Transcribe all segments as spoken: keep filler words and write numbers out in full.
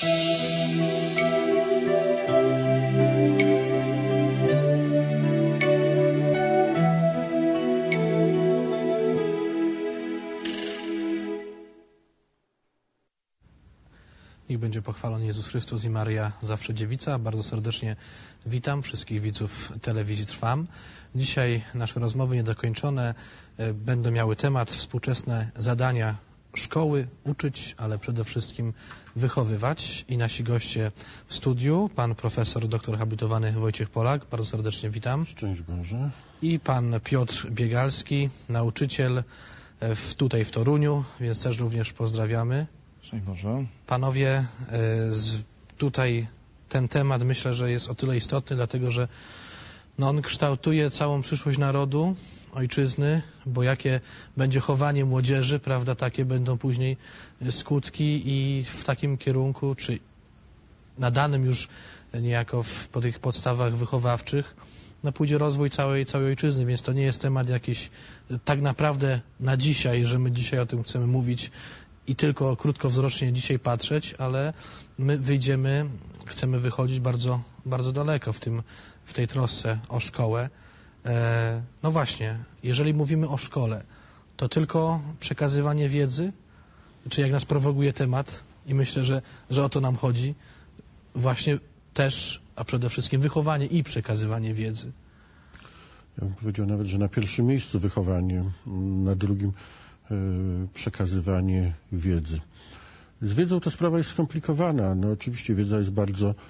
Niech będzie pochwalony Jezus Chrystus i Maria Zawsze Dziewica. Bardzo serdecznie witam wszystkich widzów telewizji Trwam. Dzisiaj nasze rozmowy niedokończone będą miały temat współczesne zadania szkoły, uczyć, ale przede wszystkim wychowywać. I nasi goście w studiu, pan profesor doktor habilitowany Wojciech Polak. Bardzo serdecznie witam. Szczęść Boże. I pan Piotr Biegalski, nauczyciel w, tutaj w Toruniu, więc też również pozdrawiamy. Szczęść Boże. Panowie, tutaj ten temat myślę, że jest o tyle istotny, dlatego że no on kształtuje całą przyszłość narodu, ojczyzny, bo jakie będzie chowanie młodzieży, prawda, takie będą później skutki i w takim kierunku, czy nadanym już niejako w, po tych podstawach wychowawczych, no pójdzie rozwój całej, całej ojczyzny, więc to nie jest temat jakiś tak naprawdę na dzisiaj, że my dzisiaj o tym chcemy mówić i tylko krótkowzrocznie dzisiaj patrzeć, ale my wyjdziemy, chcemy wychodzić bardzo, bardzo daleko w tym, w tej trosce o szkołę. E, no właśnie, jeżeli mówimy o szkole, to tylko przekazywanie wiedzy, czy jak nas prowokuje temat, i myślę, że, że o to nam chodzi, właśnie też, a przede wszystkim wychowanie i przekazywanie wiedzy. Ja bym powiedział nawet, że na pierwszym miejscu wychowanie, na drugim przekazywanie wiedzy. Z wiedzą ta sprawa jest skomplikowana. No oczywiście wiedza jest bardzo y,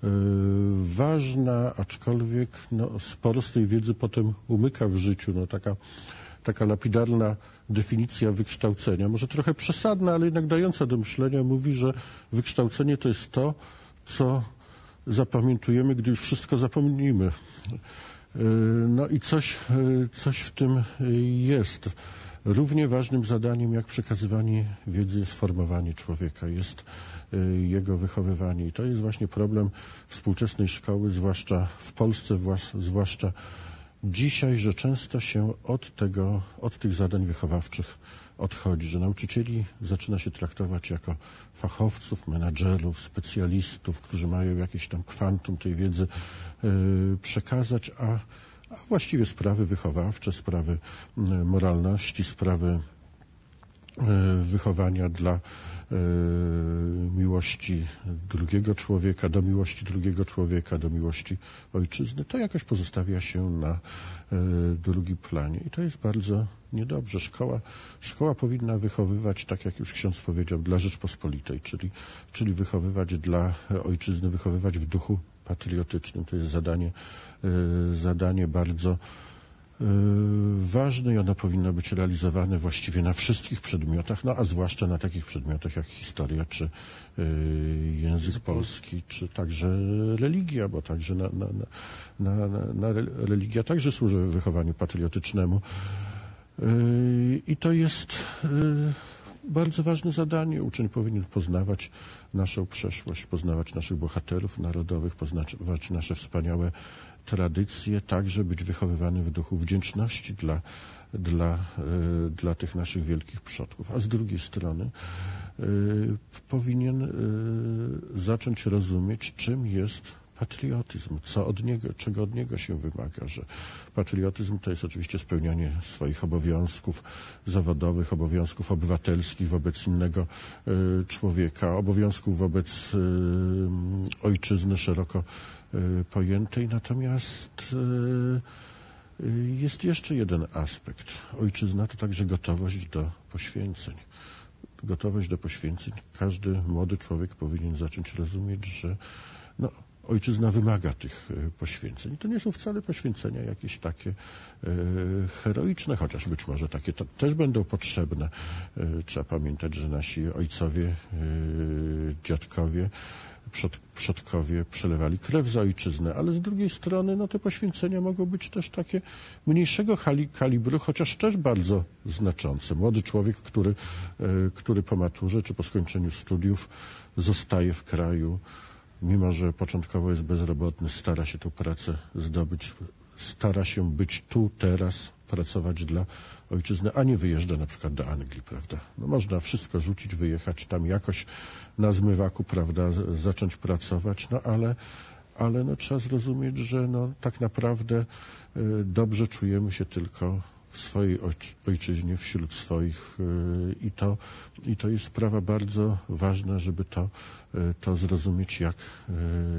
ważna, aczkolwiek no, sporo z tej wiedzy potem umyka w życiu. No, taka, taka lapidarna definicja wykształcenia, może trochę przesadna, ale jednak dająca do myślenia, mówi, że wykształcenie to jest to, co zapamiętujemy, gdy już wszystko zapomnimy. Y, no i coś, y, coś w tym jest. Równie ważnym zadaniem jak przekazywanie wiedzy jest formowanie człowieka, jest jego wychowywanie. I to jest właśnie problem współczesnej szkoły, zwłaszcza w Polsce, zwłaszcza dzisiaj, że często się od tego, od tych zadań wychowawczych odchodzi, że nauczycieli zaczyna się traktować jako fachowców, menadżerów, specjalistów, którzy mają jakieś tam kwantum tej wiedzy yy, przekazać, a a właściwie sprawy wychowawcze, sprawy moralności, sprawy wychowania dla miłości drugiego człowieka, do miłości drugiego człowieka, do miłości ojczyzny, to jakoś pozostawia się na drugi planie. I to jest bardzo niedobrze. Szkoła, szkoła powinna wychowywać, tak jak już ksiądz powiedział, dla Rzeczpospolitej, czyli, czyli wychowywać dla ojczyzny, wychowywać w duchu patriotycznym. To jest zadanie, zadanie bardzo ważne i ono powinno być realizowane właściwie na wszystkich przedmiotach, no a zwłaszcza na takich przedmiotach jak historia, czy język polski, czy także religia, bo także na, na, na, na, na religia także służy wychowaniu patriotycznemu. I to jest bardzo ważne zadanie. Uczeń powinien poznawać naszą przeszłość, poznawać naszych bohaterów narodowych, poznawać nasze wspaniałe tradycje, także być wychowywany w duchu wdzięczności dla, dla, dla tych naszych wielkich przodków. A z drugiej strony y, powinien y, zacząć rozumieć, czym jest patriotyzm, co od niego, czego od niego się wymaga, że patriotyzm to jest oczywiście spełnianie swoich obowiązków zawodowych, obowiązków obywatelskich wobec innego y, człowieka, obowiązków wobec y, ojczyzny szeroko y, pojętej. Natomiast y, y, jest jeszcze jeden aspekt. Ojczyzna to także gotowość do poświęceń. Gotowość do poświęceń. Każdy młody człowiek powinien zacząć rozumieć, że no, ojczyzna wymaga tych poświęceń. I to nie są wcale poświęcenia jakieś takie e, heroiczne, chociaż być może takie to też będą potrzebne. E, trzeba pamiętać, że nasi ojcowie, e, dziadkowie, przod, przodkowie przelewali krew za ojczyznę, ale z drugiej strony no, te poświęcenia mogą być też takie mniejszego kalibru, chociaż też bardzo znaczące. Młody człowiek, który, e, który po maturze czy po skończeniu studiów zostaje w kraju, mimo że początkowo jest bezrobotny, stara się tę pracę zdobyć, stara się być tu, teraz, pracować dla ojczyzny, a nie wyjeżdża na przykład do Anglii, prawda? No można wszystko rzucić, wyjechać tam jakoś na zmywaku, prawda, zacząć pracować, no ale, ale no trzeba zrozumieć, że no tak naprawdę y, dobrze czujemy się tylko w swojej ojczyźnie, wśród swoich y, i to, i to jest sprawa bardzo ważna, żeby to, y, to zrozumieć jak, y,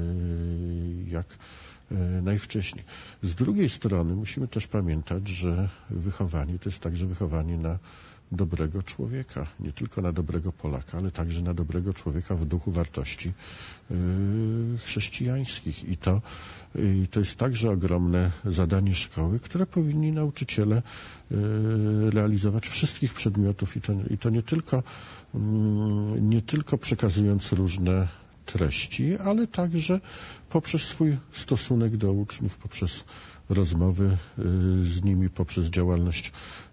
jak najwcześniej. Z drugiej strony musimy też pamiętać, że wychowanie to jest także wychowanie na dobrego człowieka, nie tylko na dobrego Polaka, ale także na dobrego człowieka w duchu wartości yy, chrześcijańskich. I to, yy, to jest także ogromne zadanie szkoły, które powinni nauczyciele yy, realizować wszystkich przedmiotów i to, i to nie tylko, yy, nie tylko przekazując różne treści, ale także poprzez swój stosunek do uczniów, poprzez rozmowy z nimi, poprzez działalność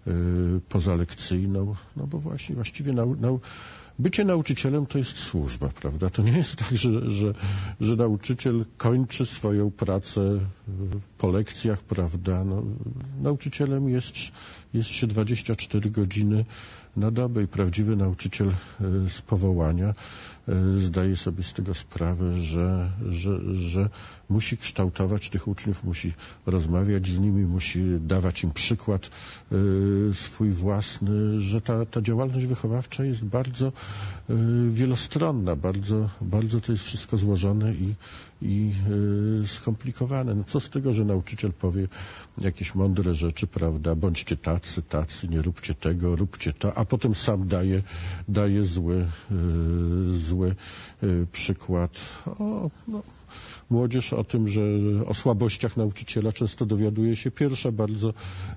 pozalekcyjną, no bo właśnie właściwie nau, nau, bycie nauczycielem to jest służba, prawda? To nie jest tak, że, że, że nauczyciel kończy swoją pracę po lekcjach, prawda? No, nauczycielem jest, jest się dwadzieścia cztery godziny na dobę i prawdziwy nauczyciel z powołania zdaje sobie z tego sprawę, że, że, że musi kształtować tych uczniów, musi rozmawiać z nimi, musi dawać im przykład y, swój własny, że ta, ta działalność wychowawcza jest bardzo y, wielostronna, bardzo, bardzo to jest wszystko złożone i, i y, skomplikowane. No co z tego, że nauczyciel powie jakieś mądre rzeczy, prawda, bądźcie tacy, tacy, nie róbcie tego, róbcie to, a potem sam daje, daje zły, y, zły y, przykład. O, no. Młodzież o tym, że o słabościach nauczyciela często dowiaduje się pierwsza bardzo,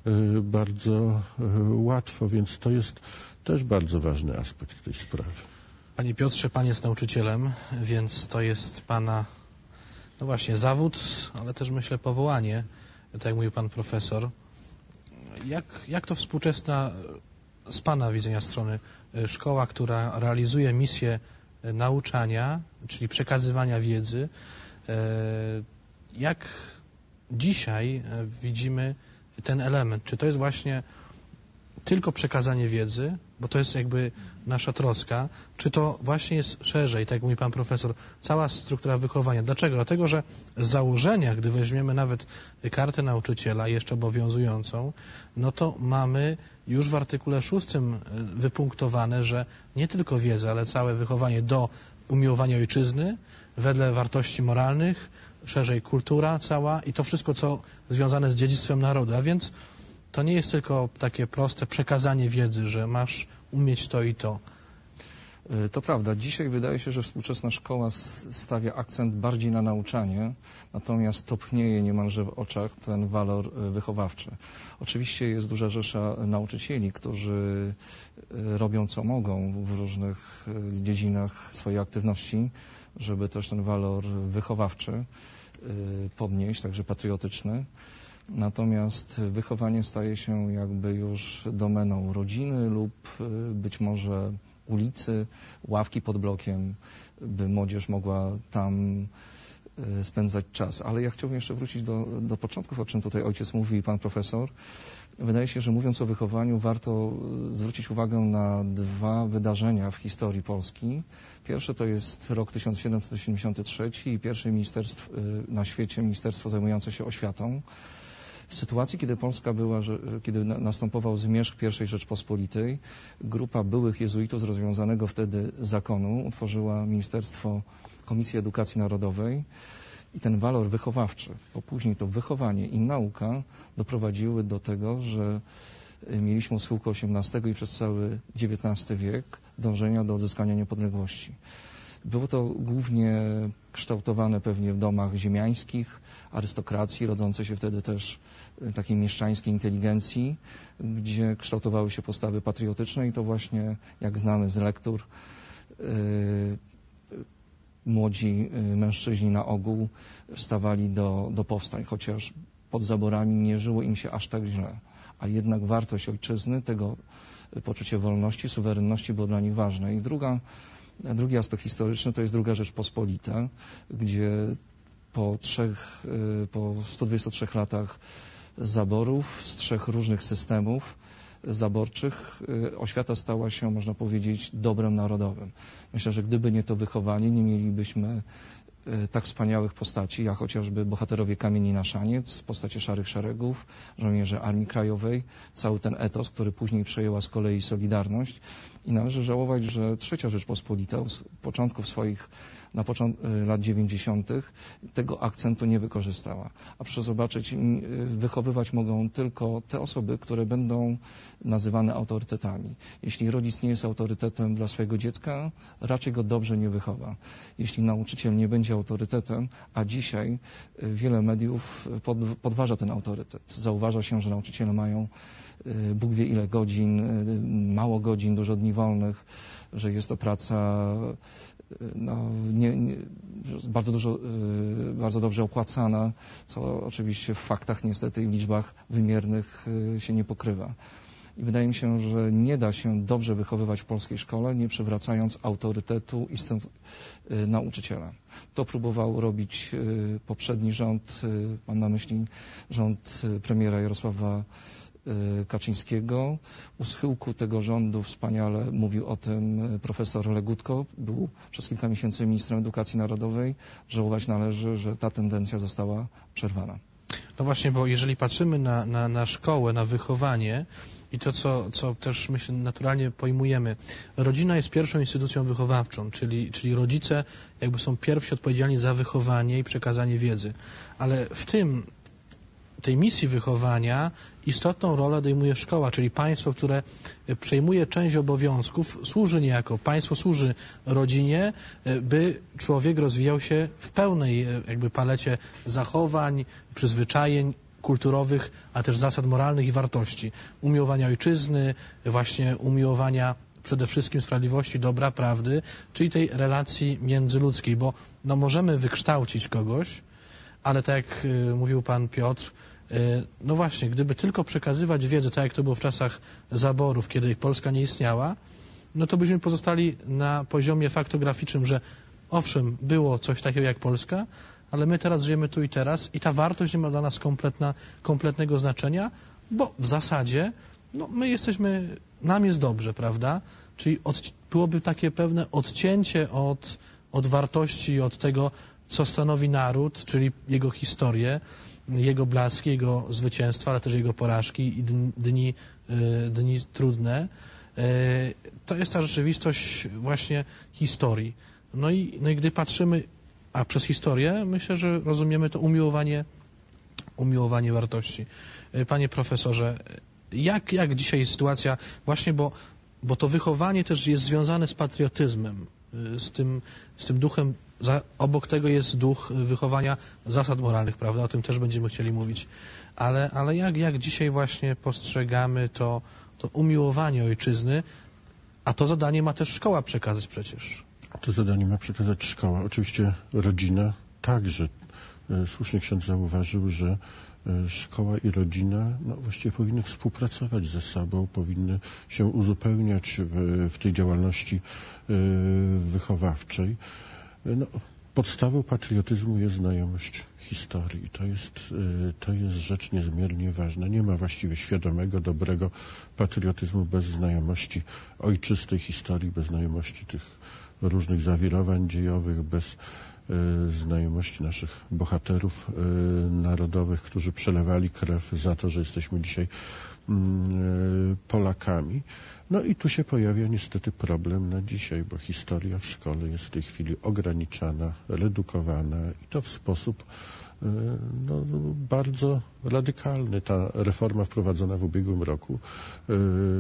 bardzo łatwo, więc to jest też bardzo ważny aspekt tej sprawy. Panie Piotrze, Pan jest nauczycielem, więc to jest Pana, no właśnie, zawód, ale też myślę powołanie, tak jak mówił Pan profesor. Jak, jak to współczesna, z Pana widzenia strony, szkoła, która realizuje misję nauczania, czyli przekazywania wiedzy, jak dzisiaj widzimy ten element? Czy to jest właśnie tylko przekazanie wiedzy, bo to jest jakby nasza troska, czy to właśnie jest szerzej, tak jak mówi Pan profesor, cała struktura wychowania? Dlaczego? Dlatego, że z założenia, gdy weźmiemy nawet kartę nauczyciela jeszcze obowiązującą, no to mamy już w artykule szóstym wypunktowane, że nie tylko wiedza, ale całe wychowanie do umiłowania ojczyzny, wedle wartości moralnych, szerzej kultura cała i to wszystko, co związane z dziedzictwem narodu. A więc to nie jest tylko takie proste przekazanie wiedzy, że masz umieć to i to. To prawda. Dzisiaj wydaje się, że współczesna szkoła stawia akcent bardziej na nauczanie, natomiast topnieje niemalże w oczach ten walor wychowawczy. Oczywiście jest duża rzesza nauczycieli, którzy robią co mogą w różnych dziedzinach swojej aktywności, żeby też ten walor wychowawczy podnieść, także patriotyczny. Natomiast wychowanie staje się jakby już domeną rodziny lub być może ulicy, ławki pod blokiem, by młodzież mogła tam spędzać czas. Ale ja chciałbym jeszcze wrócić do, do początków, o czym tutaj ojciec mówi i pan profesor. Wydaje się, że mówiąc o wychowaniu, warto zwrócić uwagę na dwa wydarzenia w historii Polski. Pierwsze to jest rok tysiąc siedemset osiemdziesiąty trzeci i pierwsze ministerstwo na świecie, ministerstwo zajmujące się oświatą. W sytuacji, kiedy Polska była, że, kiedy następował zmierzch pierwszej Rzeczpospolitej, grupa byłych jezuitów z rozwiązanego wtedy zakonu utworzyła Ministerstwo Komisji Edukacji Narodowej i ten walor wychowawczy, bo później to wychowanie i nauka doprowadziły do tego, że mieliśmy od schyłku osiemnastego i przez cały dziewiętnasty wiek dążenia do odzyskania niepodległości. Było to głównie kształtowane pewnie w domach ziemiańskich, arystokracji, rodzącej się wtedy też takiej mieszczańskiej inteligencji, gdzie kształtowały się postawy patriotyczne i to właśnie, jak znamy z lektur, yy, młodzi mężczyźni na ogół stawali do, do powstań, chociaż pod zaborami nie żyło im się aż tak źle. A jednak wartość ojczyzny, tego poczucie wolności, suwerenności było dla nich ważne. I druga Drugi aspekt historyczny to jest druga Rzeczpospolita, gdzie po trzech, po stu dwudziestu trzech latach zaborów, z trzech różnych systemów zaborczych. Oświata stała się, można powiedzieć, dobrem narodowym. Myślę, że gdyby nie to wychowanie, nie mielibyśmy tak wspaniałych postaci, jak chociażby bohaterowie Kamieni na Szaniec, postacie Szarych Szeregów, żołnierze Armii Krajowej, cały ten etos, który później przejęła z kolei Solidarność. I należy żałować, że Trzecia Rzeczpospolita z początków swoich, na początku lat dziewięćdziesiątych tego akcentu nie wykorzystała. A proszę zobaczyć, wychowywać mogą tylko te osoby, które będą nazywane autorytetami. Jeśli rodzic nie jest autorytetem dla swojego dziecka, raczej go dobrze nie wychowa. Jeśli nauczyciel nie będzie autorytetem, a dzisiaj wiele mediów pod, podważa ten autorytet. Zauważa się, że nauczyciele mają Bóg wie ile godzin, mało godzin, dużo dni wolnych, że jest to praca no, nie, nie, bardzo, dużo, bardzo dobrze opłacana, co oczywiście w faktach niestety i w liczbach wymiernych się nie pokrywa. I wydaje mi się, że nie da się dobrze wychowywać w polskiej szkole, nie przywracając autorytetu i stąd y, nauczyciela. To próbował robić y, poprzedni rząd, y, mam na myśli rząd y, premiera Jarosława y, Kaczyńskiego. U schyłku tego rządu wspaniale mówił o tym profesor Legutko, był przez kilka miesięcy ministrem edukacji narodowej. Żałować należy, że ta tendencja została przerwana. No właśnie, bo jeżeli patrzymy na, na, na szkołę, na wychowanie i to, co, co też myślę naturalnie pojmujemy, rodzina jest pierwszą instytucją wychowawczą, czyli, czyli rodzice jakby są pierwsi odpowiedzialni za wychowanie i przekazanie wiedzy. Ale w tym, tej misji wychowania istotną rolę odejmuje szkoła, czyli państwo, które przejmuje część obowiązków, służy niejako, państwo służy rodzinie, by człowiek rozwijał się w pełnej jakby palecie zachowań, przyzwyczajeń kulturowych, a też zasad moralnych i wartości. Umiłowania ojczyzny, właśnie umiłowania przede wszystkim sprawiedliwości, dobra, prawdy, czyli tej relacji międzyludzkiej, bo no, możemy wykształcić kogoś, ale tak jak y, mówił pan Piotr, y, no właśnie, gdyby tylko przekazywać wiedzę, tak jak to było w czasach zaborów, kiedy Polska nie istniała, no to byśmy pozostali na poziomie faktograficznym, że owszem, było coś takiego jak Polska, ale my teraz żyjemy tu i teraz i ta wartość nie ma dla nas kompletna, kompletnego znaczenia, bo w zasadzie no, my jesteśmy, nam jest dobrze, prawda? Czyli od, byłoby takie pewne odcięcie od, od wartości, od tego, co stanowi naród, czyli jego historię, jego blaski, jego zwycięstwa, ale też jego porażki i dni, dni, dni trudne. To jest ta rzeczywistość właśnie historii. No i, no i gdy patrzymy, a przez historię, myślę, że rozumiemy to umiłowanie, umiłowanie wartości. Panie profesorze, jak, jak dzisiaj jest sytuacja, właśnie bo, bo to wychowanie też jest związane z patriotyzmem, z tym, z tym duchem, za, obok tego jest duch wychowania zasad moralnych, prawda? O tym też będziemy chcieli mówić. Ale, ale jak, jak dzisiaj właśnie postrzegamy to, to umiłowanie ojczyzny, a to zadanie ma też szkoła przekazać przecież. To zadanie ma przekazać szkoła. Oczywiście rodzina także. Słusznie ksiądz zauważył, że szkoła i rodzina no, właściwie powinny współpracować ze sobą, powinny się uzupełniać w, w tej działalności wychowawczej. No, podstawą patriotyzmu jest znajomość historii. To jest, to jest rzecz niezmiernie ważna. Nie ma właściwie świadomego, dobrego patriotyzmu bez znajomości ojczystej historii, bez znajomości tych różnych zawirowań dziejowych, bez y, znajomości naszych bohaterów y, narodowych, którzy przelewali krew za to, że jesteśmy dzisiaj y, Polakami. No i tu się pojawia niestety problem na dzisiaj, bo historia w szkole jest w tej chwili ograniczana, redukowana i to w sposób y, no, bardzo radykalny. Ta reforma wprowadzona w ubiegłym roku y,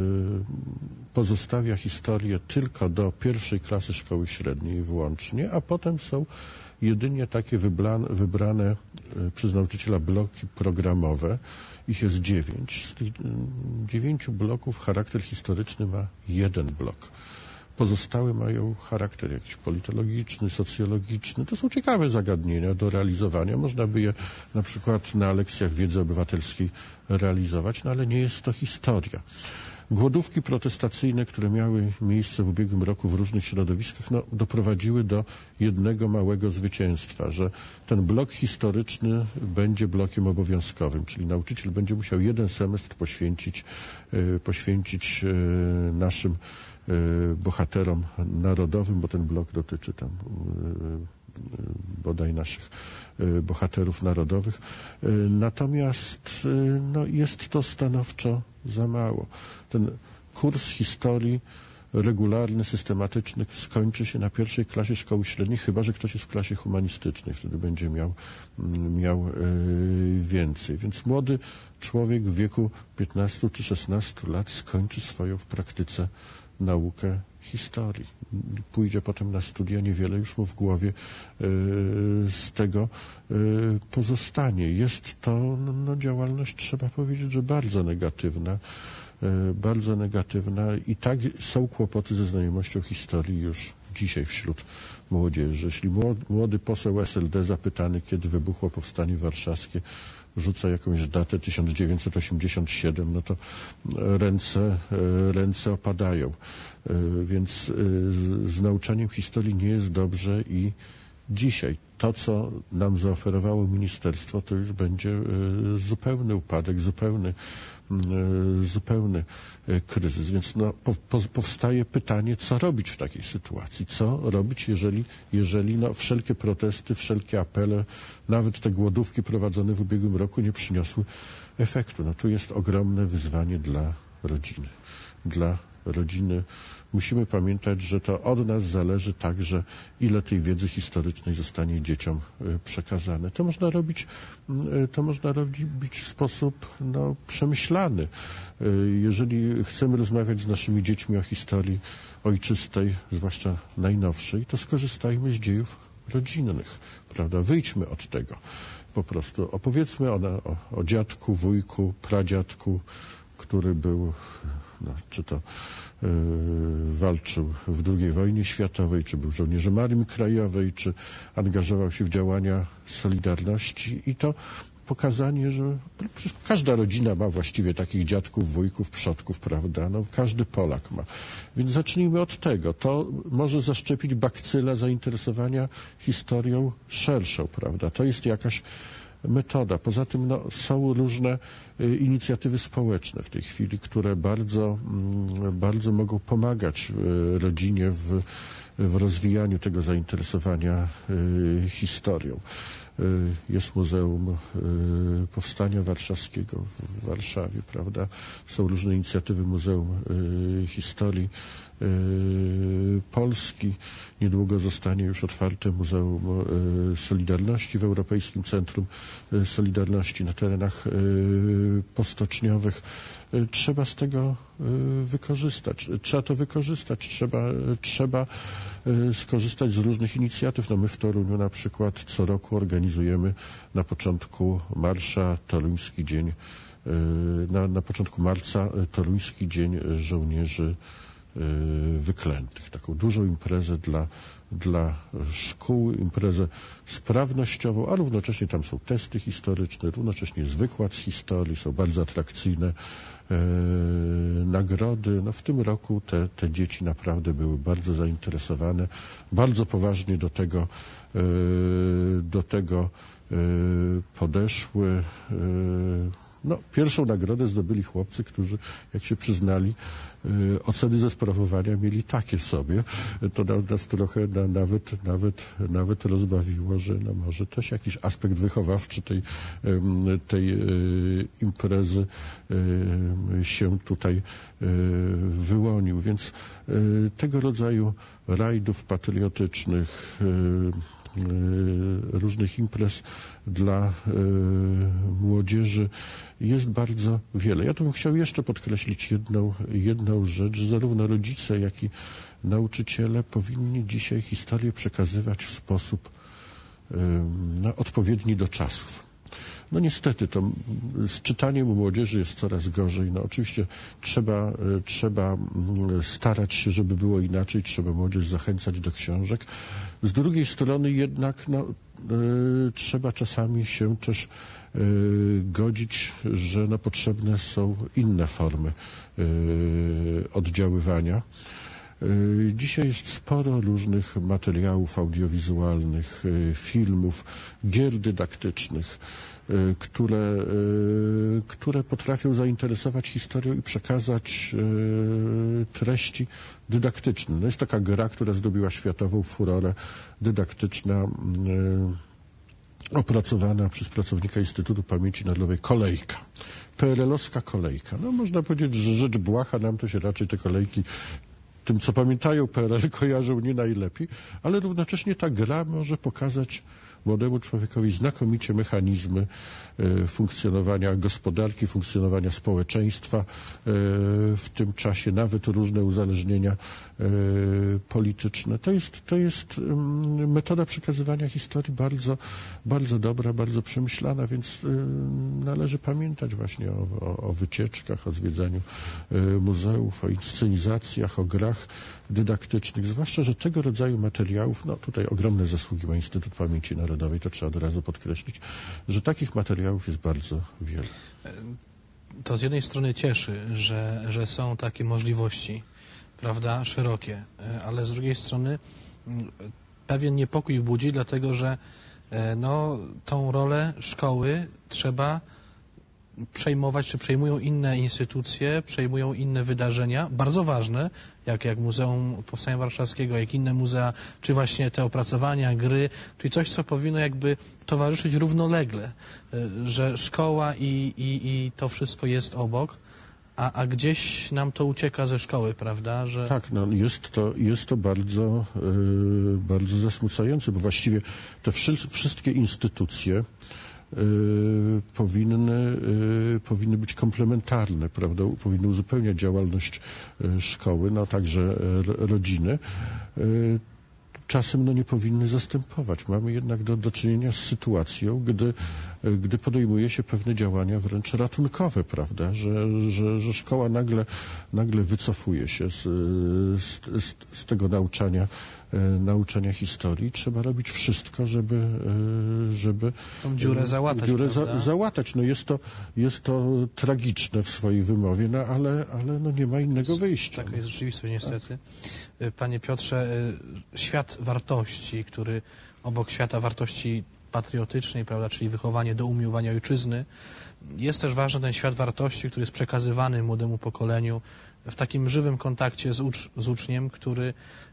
pozostawia historię tylko do pierwszej klasy szkoły średniej włącznie, a potem są jedynie takie wybrane, wybrane y, przez nauczyciela bloki programowe. Ich jest dziewięć. Z tych y, dziewięciu bloków charakter historyczny ma jeden blok. Pozostałe mają charakter jakiś politologiczny, socjologiczny. To są ciekawe zagadnienia do realizowania. Można by je na przykład na lekcjach wiedzy obywatelskiej realizować, no ale nie jest to historia. Głodówki protestacyjne, które miały miejsce w ubiegłym roku w różnych środowiskach, no, doprowadziły do jednego małego zwycięstwa, że ten blok historyczny będzie blokiem obowiązkowym, czyli nauczyciel będzie musiał jeden semestr poświęcić, poświęcić naszym bohaterom narodowym, bo ten blok dotyczy tam bodaj naszych bohaterów narodowych. Natomiast no, jest to stanowczo za mało. Ten kurs historii regularny, systematyczny skończy się na pierwszej klasie szkoły średniej, chyba że ktoś jest w klasie humanistycznej, wtedy będzie miał, miał więcej. Więc młody człowiek w wieku piętnastu czy szesnastu lat skończy swoją w praktyce naukę historii. Pójdzie potem na studia, niewiele już mu w głowie z tego pozostanie. Jest to no, działalność, trzeba powiedzieć, że bardzo negatywna, bardzo negatywna i tak są kłopoty ze znajomością historii już dzisiaj wśród młodzieży. Jeśli młody poseł S L D zapytany, kiedy wybuchło Powstanie Warszawskie, rzuca jakąś datę tysiąc dziewięćset osiemdziesiąt siedem, no to ręce, ręce opadają. Więc z nauczaniem historii nie jest dobrze i dzisiaj to, co nam zaoferowało ministerstwo, to już będzie zupełny upadek, zupełny, zupełny kryzys. Więc no, po, po, powstaje pytanie, co robić w takiej sytuacji? Co robić, jeżeli, jeżeli no, wszelkie protesty, wszelkie apele, nawet te głodówki prowadzone w ubiegłym roku nie przyniosły efektu? No, tu jest ogromne wyzwanie dla rodziny. Dla rodziny musimy pamiętać, że to od nas zależy także, ile tej wiedzy historycznej zostanie dzieciom przekazane. To można robić, to można robić w sposób no, przemyślany. Jeżeli chcemy rozmawiać z naszymi dziećmi o historii ojczystej, zwłaszcza najnowszej, to skorzystajmy z dziejów rodzinnych, prawda? Wyjdźmy od tego. Po prostu opowiedzmy o, o, o dziadku, wujku, pradziadku, który był, no, czy to yy, walczył w drugiej wojnie światowej, czy był żołnierzem Armii Krajowej, czy angażował się w działania Solidarności i to pokazanie, że przecież każda rodzina ma właściwie takich dziadków, wujków, przodków, prawda? No, każdy Polak ma. Więc zacznijmy od tego. To może zaszczepić bakcyla zainteresowania historią szerszą, prawda? To jest jakaś metoda. Poza tym no, są różne y, inicjatywy społeczne w tej chwili, które bardzo, mm, bardzo mogą pomagać y, rodzinie w, w rozwijaniu tego zainteresowania y, historią. Y, jest Muzeum y, Powstania Warszawskiego w Warszawie, prawda? Są różne inicjatywy Muzeum y, Historii y, Polski. Niedługo zostanie już otwarte Muzeum y, Solidarności w Europejskim Centrum y, Solidarności na terenach y, postoczniowych. Y, trzeba z tego y, wykorzystać. Trzeba to wykorzystać. Trzeba, trzeba y, skorzystać z różnych inicjatyw. No my w Toruniu na przykład co roku organizujemy na początku marsza Toruński Dzień, y, na, na początku marca Toruński Dzień Żołnierzy Wyklętych. Taką dużą imprezę dla, dla szkół, imprezę sprawnościową, a równocześnie tam są testy historyczne, równocześnie jest wykład z historii, są bardzo atrakcyjne e, nagrody. No w tym roku te, te dzieci naprawdę były bardzo zainteresowane, bardzo poważnie do tego, e, do tego e, podeszły. E, No, pierwszą nagrodę zdobyli chłopcy, którzy, jak się przyznali, y, oceny ze sprawowania mieli takie sobie. To nas trochę na, nawet, nawet, nawet rozbawiło, że no może też jakiś aspekt wychowawczy tej, y, tej y, imprezy y, się tutaj y, wyłonił. Więc y, tego rodzaju rajdów patriotycznych, y, różnych imprez dla y, młodzieży jest bardzo wiele. Ja tu bym chciał jeszcze podkreślić jedną, jedną rzecz, że zarówno rodzice, jak i nauczyciele powinni dzisiaj historię przekazywać w sposób y, no, odpowiedni do czasów. No niestety, to z czytaniem u młodzieży jest coraz gorzej. No oczywiście trzeba, trzeba starać się, żeby było inaczej, trzeba młodzież zachęcać do książek. Z drugiej strony jednak no, y, trzeba czasami się też y, godzić, że no, potrzebne są inne formy y, oddziaływania. Dzisiaj jest sporo różnych materiałów audiowizualnych, filmów, gier dydaktycznych, które, które potrafią zainteresować historią i przekazać treści dydaktyczne. No jest taka gra, która zdobyła światową furorę, dydaktyczna, opracowana przez pracownika Instytutu Pamięci Narodowej, Kolejka. P R L-owska kolejka. No można powiedzieć, że rzecz błaha, nam to się raczej te kolejki tym, co pamiętają P R L, kojarzą nie najlepiej, ale równocześnie ta gra może pokazać młodemu człowiekowi znakomicie mechanizmy e, funkcjonowania gospodarki, funkcjonowania społeczeństwa e, w tym czasie, nawet różne uzależnienia e, polityczne. To jest, to jest um, metoda przekazywania historii bardzo, bardzo dobra, bardzo przemyślana, więc um, należy pamiętać właśnie o, o, o wycieczkach, o zwiedzaniu e, muzeów, o inscenizacjach, o grach dydaktycznych, zwłaszcza, że tego rodzaju materiałów, no tutaj ogromne zasługi ma Instytut Pamięci Narodowej, to trzeba od razu podkreślić, że takich materiałów jest bardzo wiele. To z jednej strony cieszy, że, że są takie możliwości, prawda, szerokie, ale z drugiej strony pewien niepokój budzi, dlatego że no, tą rolę szkoły trzeba przejmować, czy przejmują inne instytucje, przejmują inne wydarzenia, bardzo ważne, jak, jak Muzeum Powstania Warszawskiego, jak inne muzea, czy właśnie te opracowania, gry, czyli coś, co powinno jakby towarzyszyć równolegle, że szkoła i, i, i to wszystko jest obok, a, a gdzieś nam to ucieka ze szkoły, prawda? Że... Tak, no jest to, jest to bardzo, yy, bardzo zasmucające, bo właściwie te wszystkie instytucje Y, powinny, y, powinny być komplementarne, prawda? Powinny uzupełniać działalność y, szkoły, no także y, rodziny. Y, czasem no, nie powinny zastępować. Mamy jednak do, do czynienia z sytuacją, gdy, gdy podejmuje się pewne działania wręcz ratunkowe, prawda? Że, że, że szkoła nagle, nagle wycofuje się z, z, z, z tego nauczania, nauczania historii. Trzeba robić wszystko, żeby, żeby tą dziurę załatać. Dziurę za, załatać. No jest to, jest to tragiczne w swojej wymowie, no ale, ale no nie ma innego wyjścia. Taka jest rzeczywistość niestety. Panie Piotrze, świat wartości, który obok świata wartości patriotycznej, prawda, czyli wychowanie do umiłowania ojczyzny, jest też ważny ten świat wartości, który jest przekazywany młodemu pokoleniu w takim żywym kontakcie z, ucz z uczniem, który,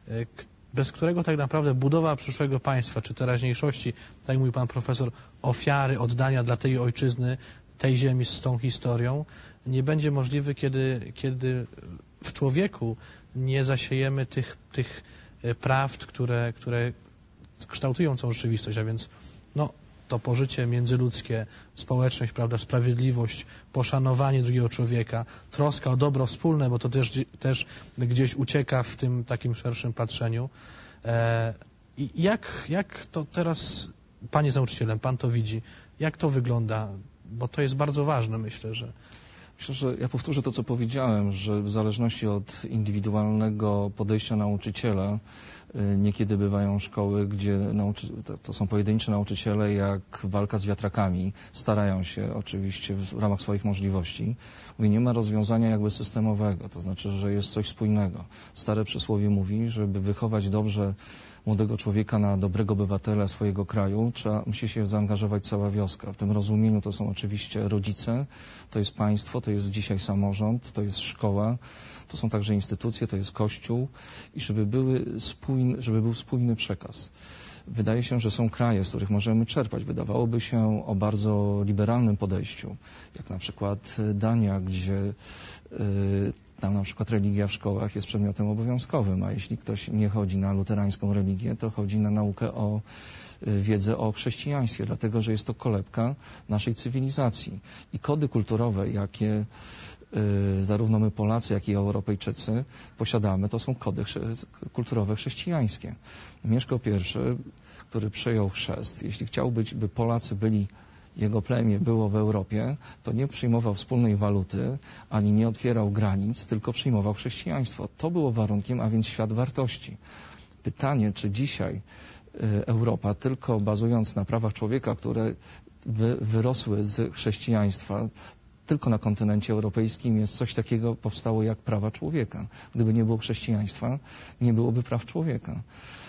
bez którego tak naprawdę budowa przyszłego państwa, czy teraźniejszości, tak jak mówił pan profesor, ofiary, oddania dla tej ojczyzny, tej ziemi z tą historią, nie będzie możliwy, kiedy, kiedy w człowieku nie zasiejemy tych, tych prawd, które, które kształtują całą rzeczywistość, a więc no, to pożycie międzyludzkie, społeczność, prawda, sprawiedliwość, poszanowanie drugiego człowieka, troska o dobro wspólne, bo to też, też gdzieś ucieka w tym takim szerszym patrzeniu. E, I jak, jak to teraz, panie jest nauczycielem, pan to widzi, jak to wygląda? Bo to jest bardzo ważne, myślę, że... Myślę, że ja powtórzę to, co powiedziałem, że w zależności od indywidualnego podejścia nauczyciela, niekiedy bywają szkoły, gdzie nauczy... to są pojedynczy nauczyciele, jak walka z wiatrakami, starają się oczywiście w ramach swoich możliwości. Mówię, nie ma rozwiązania jakby systemowego, to znaczy, że jest coś spójnego. Stare przysłowie mówi, żeby wychować dobrze młodego człowieka na dobrego obywatela swojego kraju, trzeba, musi się zaangażować cała wioska. W tym rozumieniu to są oczywiście rodzice, to jest państwo, to jest dzisiaj samorząd, to jest szkoła, to są także instytucje, to jest kościół i żeby, były spójny, żeby był spójny przekaz. Wydaje się, że są kraje, z których możemy czerpać. Wydawałoby się o bardzo liberalnym podejściu, jak na przykład Dania, gdzie yy, tam na przykład religia w szkołach jest przedmiotem obowiązkowym, a jeśli ktoś nie chodzi na luterańską religię, to chodzi na naukę o wiedzę o chrześcijaństwie, dlatego że jest to kolebka naszej cywilizacji. I kody kulturowe, jakie y, zarówno my Polacy, jak i Europejczycy posiadamy, to są kody kulturowe chrześcijańskie. Mieszko I, który przejął chrzest, jeśli chciał być, by Polacy byli jego plemię było w Europie, to nie przyjmował wspólnej waluty, ani nie otwierał granic, tylko przyjmował chrześcijaństwo. To było warunkiem, a więc świat wartości. Pytanie, czy dzisiaj Europa, tylko bazując na prawach człowieka, które wy, wyrosły z chrześcijaństwa, tylko na kontynencie europejskim jest coś takiego powstało jak prawa człowieka. Gdyby nie było chrześcijaństwa, nie byłoby praw człowieka.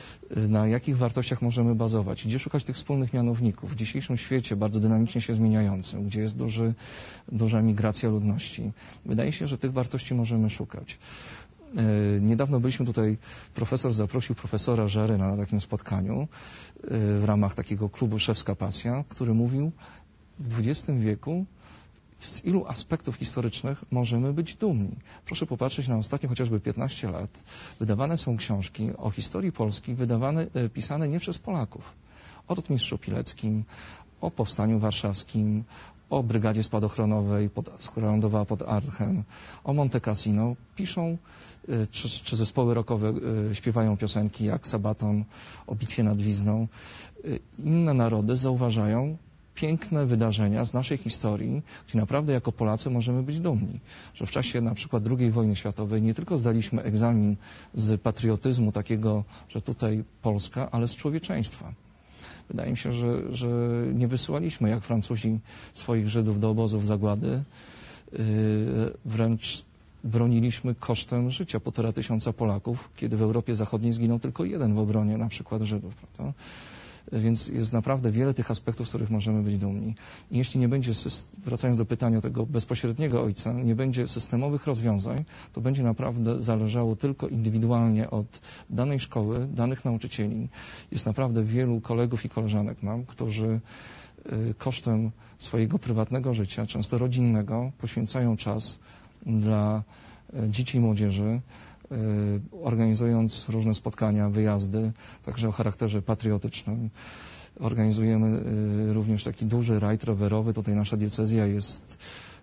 Na jakich wartościach możemy bazować? Gdzie szukać tych wspólnych mianowników? W dzisiejszym świecie, bardzo dynamicznie się zmieniającym, gdzie jest duży, duża migracja ludności, wydaje się, że tych wartości możemy szukać. Niedawno byliśmy tutaj, profesor zaprosił profesora Żaryna na takim spotkaniu w ramach takiego klubu Szewska Pasja, który mówił, w dwudziestym wieku z ilu aspektów historycznych możemy być dumni. Proszę popatrzeć na ostatnie chociażby piętnaście lat. Wydawane są książki o historii Polski, wydawane, pisane nie przez Polaków. O rotmistrzu Pileckim, o powstaniu warszawskim, o brygadzie spadochronowej, pod, która lądowała pod Archem, o Monte Cassino. Piszą, czy, czy zespoły rockowe śpiewają piosenki jak Sabaton o bitwie nad Wizną. Inne narody zauważają piękne wydarzenia z naszej historii, gdzie naprawdę jako Polacy możemy być dumni, że w czasie na przykład drugiej wojny światowej nie tylko zdaliśmy egzamin z patriotyzmu takiego, że tutaj Polska, ale z człowieczeństwa. Wydaje mi się, że, że nie wysyłaliśmy jak Francuzi swoich Żydów do obozów zagłady, yy, wręcz broniliśmy kosztem życia półtora tysiąca Polaków, kiedy w Europie Zachodniej zginął tylko jeden w obronie na przykład Żydów, prawda? Więc jest naprawdę wiele tych aspektów, z których możemy być dumni. I jeśli nie będzie, wracając do pytania tego bezpośredniego ojca, nie będzie systemowych rozwiązań, to będzie naprawdę zależało tylko indywidualnie od danej szkoły, danych nauczycieli. Jest naprawdę wielu kolegów i koleżanek mam, którzy kosztem swojego prywatnego życia, często rodzinnego, poświęcają czas dla dzieci i młodzieży, organizując różne spotkania, wyjazdy, także o charakterze patriotycznym. Organizujemy również taki duży rajd rowerowy. Tutaj nasza diecezja jest,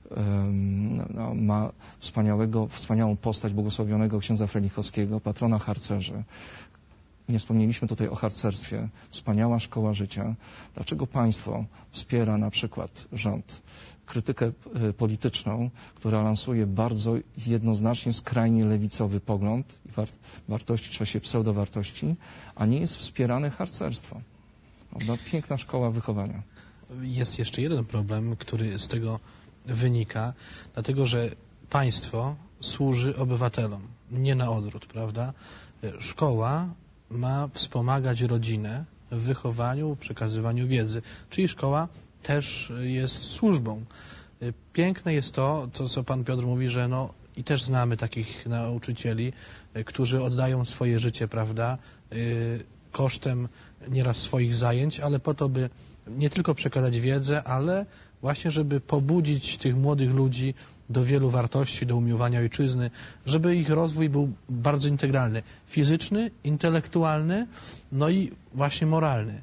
no, ma wspaniałego, wspaniałą postać błogosławionego księdza Frelichowskiego, patrona harcerzy. Nie wspomnieliśmy tutaj o harcerstwie. Wspaniała szkoła życia. Dlaczego państwo wspiera na przykład rząd? Krytykę polityczną, która lansuje bardzo jednoznacznie skrajnie lewicowy pogląd i war wartości, czy się pseudowartości, a nie jest wspierane harcerstwo. No, piękna szkoła wychowania. Jest jeszcze jeden problem, który z tego wynika, dlatego że państwo służy obywatelom, nie na odwrót, prawda? Szkoła ma wspomagać rodzinę w wychowaniu, przekazywaniu wiedzy, czyli szkoła też jest służbą. Piękne jest to, to co pan Piotr mówi, że no i też znamy takich nauczycieli, którzy oddają swoje życie, prawda, kosztem nieraz swoich zajęć, ale po to, by nie tylko przekazać wiedzę, ale właśnie, żeby pobudzić tych młodych ludzi do wielu wartości, do umiłowania ojczyzny, żeby ich rozwój był bardzo integralny, fizyczny, intelektualny, no i właśnie moralny.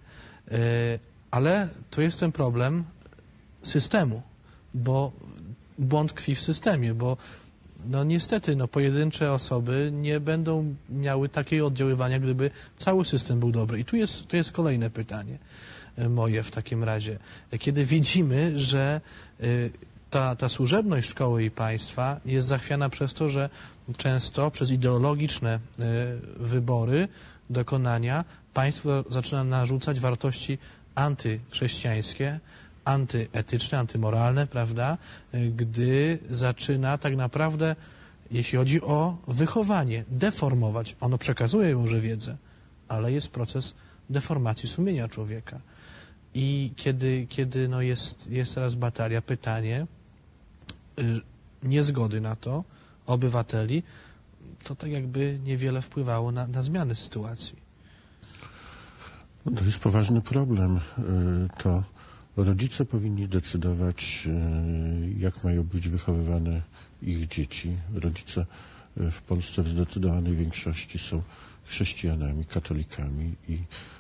Ale to jest ten problem systemu, bo błąd tkwi w systemie, bo no niestety no pojedyncze osoby nie będą miały takiego oddziaływania, gdyby cały system był dobry. I tu jest, tu jest kolejne pytanie moje w takim razie. Kiedy widzimy, że ta, ta służebność szkoły i państwa jest zachwiana przez to, że często przez ideologiczne wybory, dokonania państwo zaczyna narzucać wartości antychrześcijańskie, antyetyczne, antymoralne, prawda, gdy zaczyna tak naprawdę, jeśli chodzi o wychowanie, deformować. Ono przekazuje może wiedzę, ale jest proces deformacji sumienia człowieka. I kiedy, kiedy no jest, jest teraz batalia, pytanie, niezgody na to obywateli, to tak jakby niewiele wpływało na, na zmiany sytuacji. To jest poważny problem. To rodzice powinni decydować, jak mają być wychowywane ich dzieci. Rodzice w Polsce w zdecydowanej większości są chrześcijanami, katolikami i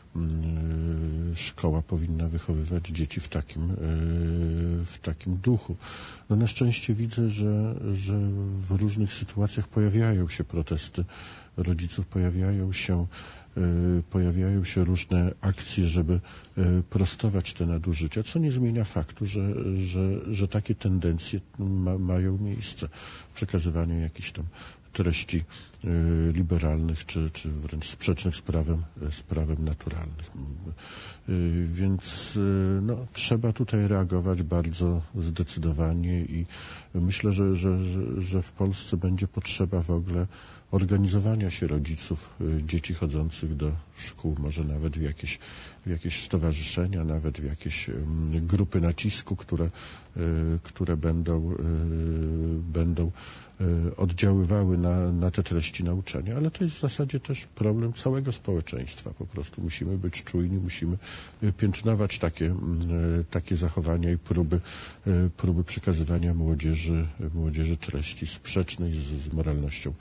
szkoła powinna wychowywać dzieci w takim, w takim duchu. No na szczęście widzę, że, że w różnych sytuacjach pojawiają się protesty rodziców, pojawiają się pojawiają się różne akcje, żeby prostować te nadużycia, co nie zmienia faktu, że, że, że takie tendencje ma, mają miejsce w przekazywaniu jakichś tam treści liberalnych, czy, czy wręcz sprzecznych z prawem, z prawem naturalnym. Więc no, trzeba tutaj reagować bardzo zdecydowanie i myślę, że, że, że, że w Polsce będzie potrzeba w ogóle organizowania się rodziców dzieci chodzących do szkół, może nawet w jakieś, w jakieś stowarzyszenia, nawet w jakieś grupy nacisku, które, które będą, będą oddziaływały na, na te treści nauczania, ale to jest w zasadzie też problem całego społeczeństwa. Po prostu musimy być czujni, musimy piętnować takie, takie zachowania i próby, próby przekazywania młodzieży, młodzieży treści sprzecznej z, z moralnością,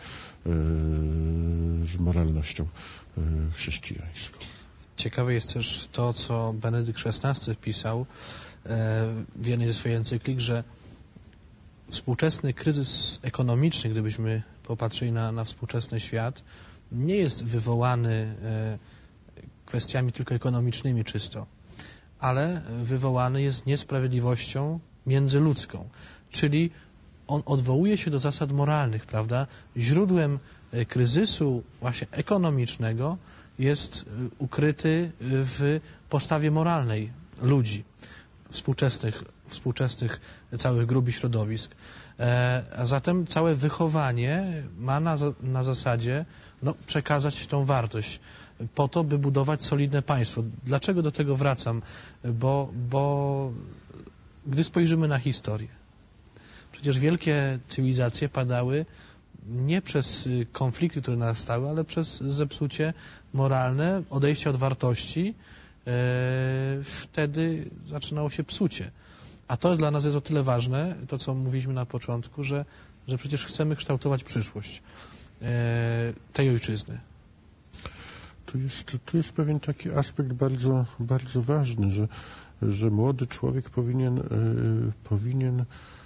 z moralnością chrześcijańską. Ciekawe jest też to, co Benedykt szesnasty wpisał w jednej ze swoich encyklik, że współczesny kryzys ekonomiczny, gdybyśmy popatrzyli na, na współczesny świat, nie jest wywołany e, kwestiami tylko ekonomicznymi czysto, ale wywołany jest niesprawiedliwością międzyludzką, czyli on odwołuje się do zasad moralnych, prawda? Źródłem kryzysu właśnie ekonomicznego jest ukryty w postawie moralnej ludzi, współczesnych, współczesnych całych grup i środowisk. E, a zatem całe wychowanie ma na, na zasadzie no, przekazać tą wartość po to, by budować solidne państwo. Dlaczego do tego wracam? Bo, bo gdy spojrzymy na historię, przecież wielkie cywilizacje padały nie przez konflikty, które nastały, ale przez zepsucie moralne, odejście od wartości. E, wtedy zaczynało się psucie. A to dla nas jest o tyle ważne, to co mówiliśmy na początku, że, że przecież chcemy kształtować przyszłość e, tej ojczyzny. Tu jest, tu jest pewien taki aspekt bardzo, bardzo ważny, że, że młody człowiek powinien, y, powinien y,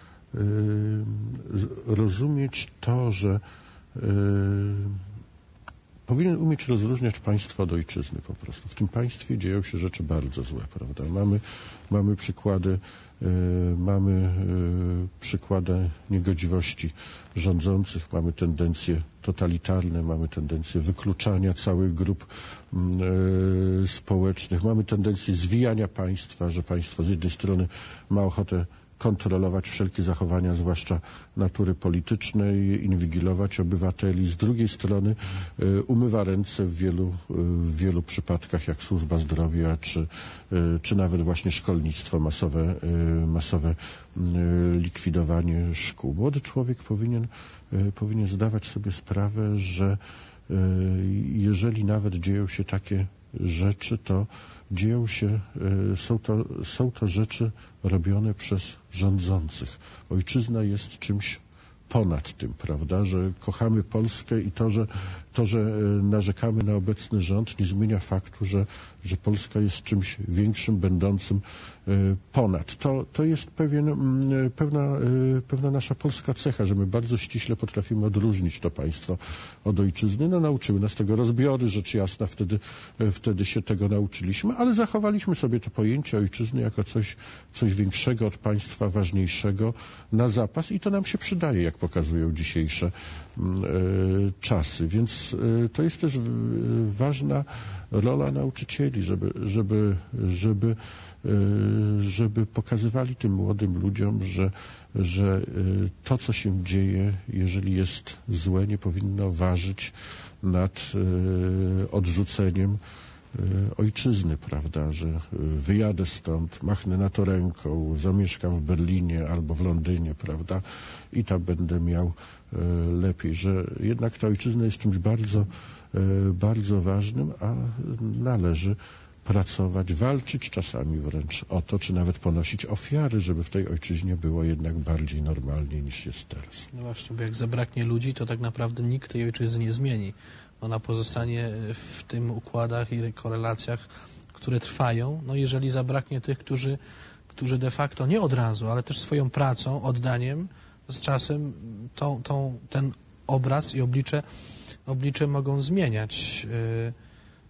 rozumieć to, że y, powinien umieć rozróżniać państwo od ojczyzny po prostu. W tym państwie dzieją się rzeczy bardzo złe, prawda? Mamy, mamy przykłady, y, mamy y, przykłady niegodziwości rządzących, mamy tendencje totalitarne, mamy tendencję wykluczania całych grup y, społecznych, mamy tendencję zwijania państwa, że państwo z jednej strony ma ochotę kontrolować wszelkie zachowania, zwłaszcza natury politycznej, inwigilować obywateli. Z drugiej strony y, umywa ręce w wielu, y, w wielu przypadkach, jak służba zdrowia, czy, y, czy nawet właśnie szkolnictwo, masowe, y, masowe y, likwidowanie szkół. Młody człowiek powinien, y, powinien zdawać sobie sprawę, że y, jeżeli nawet dzieją się takie rzeczy, to dzieją się, są to, są to rzeczy robione przez rządzących. Ojczyzna jest czymś ponad tym, prawda, że kochamy Polskę i to, że, to, że narzekamy na obecny rząd, nie zmienia faktu, że, że Polska jest czymś większym, będącym ponad. To, to jest pewien, pewna, pewna nasza polska cecha, że my bardzo ściśle potrafimy odróżnić to państwo od ojczyzny. No, nauczyły nas tego rozbiory, rzecz jasna, wtedy, wtedy się tego nauczyliśmy, ale zachowaliśmy sobie to pojęcie ojczyzny jako coś, coś większego od państwa, ważniejszego na zapas i to nam się przydaje, jak pokazują dzisiejsze y, czasy. Więc y, to jest też y, ważna rola nauczycieli, żeby, żeby, żeby, y, żeby pokazywali tym młodym ludziom, że, że y, to, co się dzieje, jeżeli jest złe, nie powinno ważyć nad y, odrzuceniem ojczyzny, prawda, że wyjadę stąd, machnę na to ręką, zamieszkam w Berlinie albo w Londynie, prawda, i tam będę miał lepiej, że jednak ta ojczyzna jest czymś bardzo, bardzo ważnym, a należy pracować, walczyć czasami wręcz o to, czy nawet ponosić ofiary, żeby w tej ojczyźnie było jednak bardziej normalnie niż jest teraz. No właśnie, bo jak zabraknie ludzi, to tak naprawdę nikt tej ojczyzny nie zmieni. Ona pozostanie w tym układach i korelacjach, które trwają. No jeżeli zabraknie tych, którzy, którzy de facto nie od razu, ale też swoją pracą, oddaniem, z czasem tą, tą, ten obraz i oblicze, oblicze mogą zmieniać.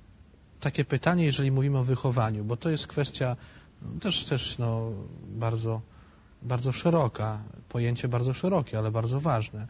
takie pytanie, jeżeli mówimy o wychowaniu, bo to jest kwestia też, też no, bardzo, bardzo szeroka, pojęcie bardzo szerokie, ale bardzo ważne.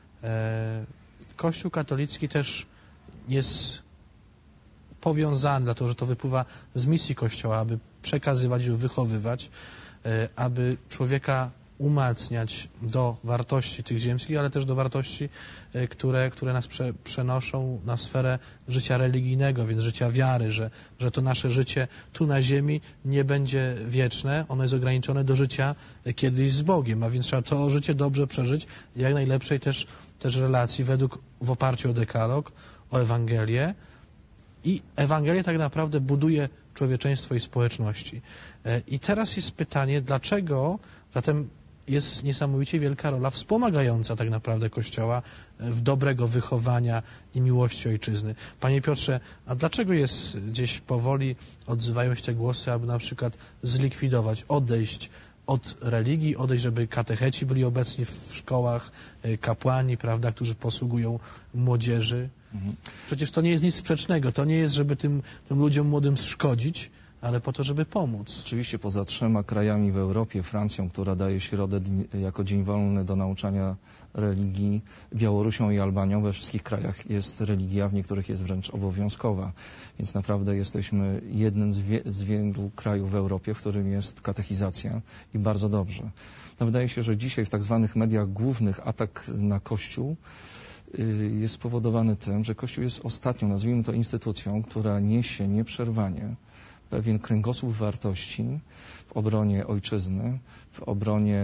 Kościół katolicki też jest powiązany, dlatego że to wypływa z misji Kościoła, aby przekazywać, wychowywać, aby człowieka umacniać do wartości tych ziemskich, ale też do wartości, które, które nas prze, przenoszą na sferę życia religijnego, więc życia wiary, że, że to nasze życie tu na ziemi nie będzie wieczne, ono jest ograniczone do życia kiedyś z Bogiem, a więc trzeba to życie dobrze przeżyć, jak najlepszej też, też relacji według, w oparciu o dekalog, o Ewangelię. I Ewangelia tak naprawdę buduje człowieczeństwo i społeczności. I teraz jest pytanie, dlaczego zatem jest niesamowicie wielka rola wspomagająca tak naprawdę Kościoła w dobrego wychowania i miłości ojczyzny. Panie Piotrze, a dlaczego jest gdzieś powoli odzywają się te głosy, aby na przykład zlikwidować, odejść od religii, odejść, żeby katecheci byli obecni w szkołach, kapłani, prawda, którzy posługują młodzieży? Mhm. Przecież to nie jest nic sprzecznego. To nie jest, żeby tym, tym ludziom młodym szkodzić, ale po to, żeby pomóc. Oczywiście poza trzema krajami w Europie, Francją, która daje środę jako dzień wolny do nauczania religii, Białorusią i Albanią, we wszystkich krajach jest religia, w niektórych jest wręcz obowiązkowa. Więc naprawdę jesteśmy jednym z, wie, z wielu krajów w Europie, w którym jest katechizacja i bardzo dobrze. No, wydaje się, że dzisiaj w tak zwanych mediach głównych atak na Kościół y, jest spowodowany tym, że Kościół jest ostatnią, nazwijmy to, instytucją, która niesie nieprzerwanie pewien kręgosłup wartości w obronie ojczyzny, w obronie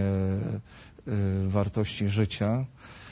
y, wartości życia,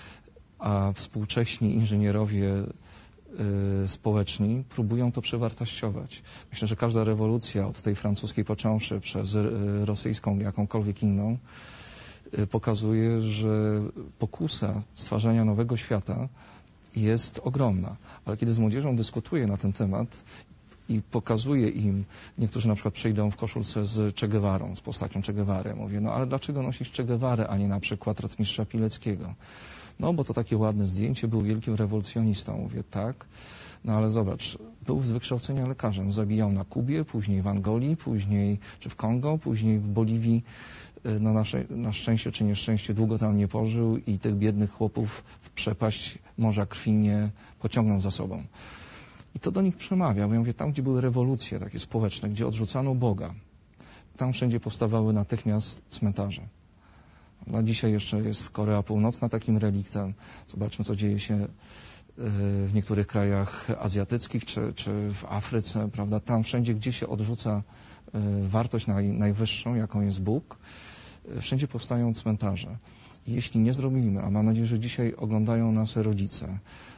a współcześni inżynierowie y, społeczni próbują to przewartościować. Myślę, że każda rewolucja, od tej francuskiej począwszy, przez y, rosyjską, jakąkolwiek inną, y, pokazuje, że pokusa stwarzania nowego świata jest ogromna. Ale kiedy z młodzieżą dyskutuję na ten temat i pokazuje im, niektórzy na przykład przyjdą w koszulce z Che Guevarą, z postacią Che Guevary. Mówię, no ale dlaczego nosisz Che Guevarę, a nie na przykład rotmistrza Pileckiego? No bo to takie ładne zdjęcie, był wielkim rewolucjonistą. Mówię, tak, no ale zobacz, był z wykształcenia lekarzem, zabijał na Kubie, później w Angolii, później czy w Kongo, później w Boliwii. No na, na szczęście czy nieszczęście długo tam nie pożył i tych biednych chłopów w przepaść morza krwi nie pociągnął za sobą. I to do nich przemawia, bo ja mówię, tam, gdzie były rewolucje takie społeczne, gdzie odrzucano Boga, tam wszędzie powstawały natychmiast cmentarze. No, dzisiaj jeszcze jest Korea Północna takim reliktem. Zobaczmy, co dzieje się w niektórych krajach azjatyckich, czy, czy w Afryce, prawda? Tam wszędzie, gdzie się odrzuca wartość naj, najwyższą, jaką jest Bóg, wszędzie powstają cmentarze. I jeśli nie zrobimy, a mam nadzieję, że dzisiaj oglądają nas rodzice,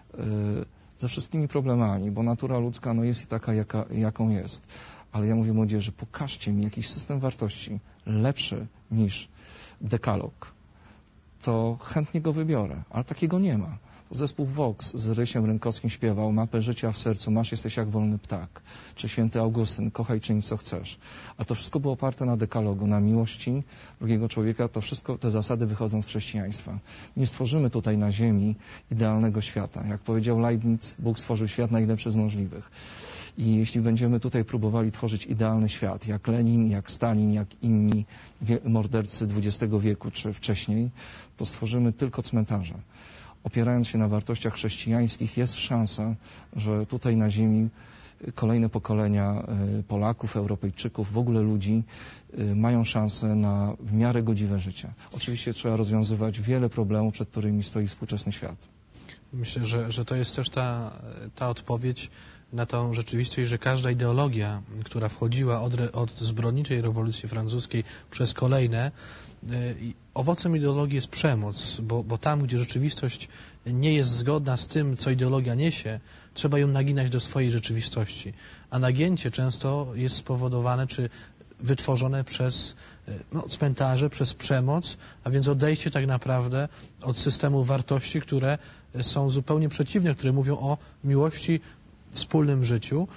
ze wszystkimi problemami, bo natura ludzka no, jest i taka, jaka, jaką jest. Ale ja mówię młodzieży, pokażcie mi jakiś system wartości lepszy niż dekalog. To chętnie go wybiorę, ale takiego nie ma. To zespół Vox z Rysiem Rynkowskim śpiewał mapę życia w sercu, masz, jesteś jak wolny ptak. Czy święty Augustyn, kochaj, czyń co chcesz. A to wszystko było oparte na dekalogu, na miłości drugiego człowieka. To wszystko, te zasady wychodzą z chrześcijaństwa. Nie stworzymy tutaj na ziemi idealnego świata. Jak powiedział Leibniz, Bóg stworzył świat najlepszy z możliwych. I jeśli będziemy tutaj próbowali tworzyć idealny świat, jak Lenin, jak Stalin, jak inni mordercy dwudziestego wieku czy wcześniej, to stworzymy tylko cmentarze. Opierając się na wartościach chrześcijańskich, jest szansa, że tutaj na ziemi kolejne pokolenia Polaków, Europejczyków, w ogóle ludzi mają szansę na w miarę godziwe życie. Oczywiście trzeba rozwiązywać wiele problemów, przed którymi stoi współczesny świat. Myślę, że, że to jest też ta, ta odpowiedź na tą rzeczywistość, że każda ideologia, która wchodziła od, od zbrodniczej rewolucji francuskiej przez kolejne, i owocem ideologii jest przemoc, bo, bo tam, gdzie rzeczywistość nie jest zgodna z tym, co ideologia niesie, trzeba ją naginać do swojej rzeczywistości. A nagięcie często jest spowodowane czy wytworzone przez no, cmentarze, przez przemoc, a więc odejście tak naprawdę od systemu wartości, które są zupełnie przeciwne, które mówią o miłości, wspólnym życiu.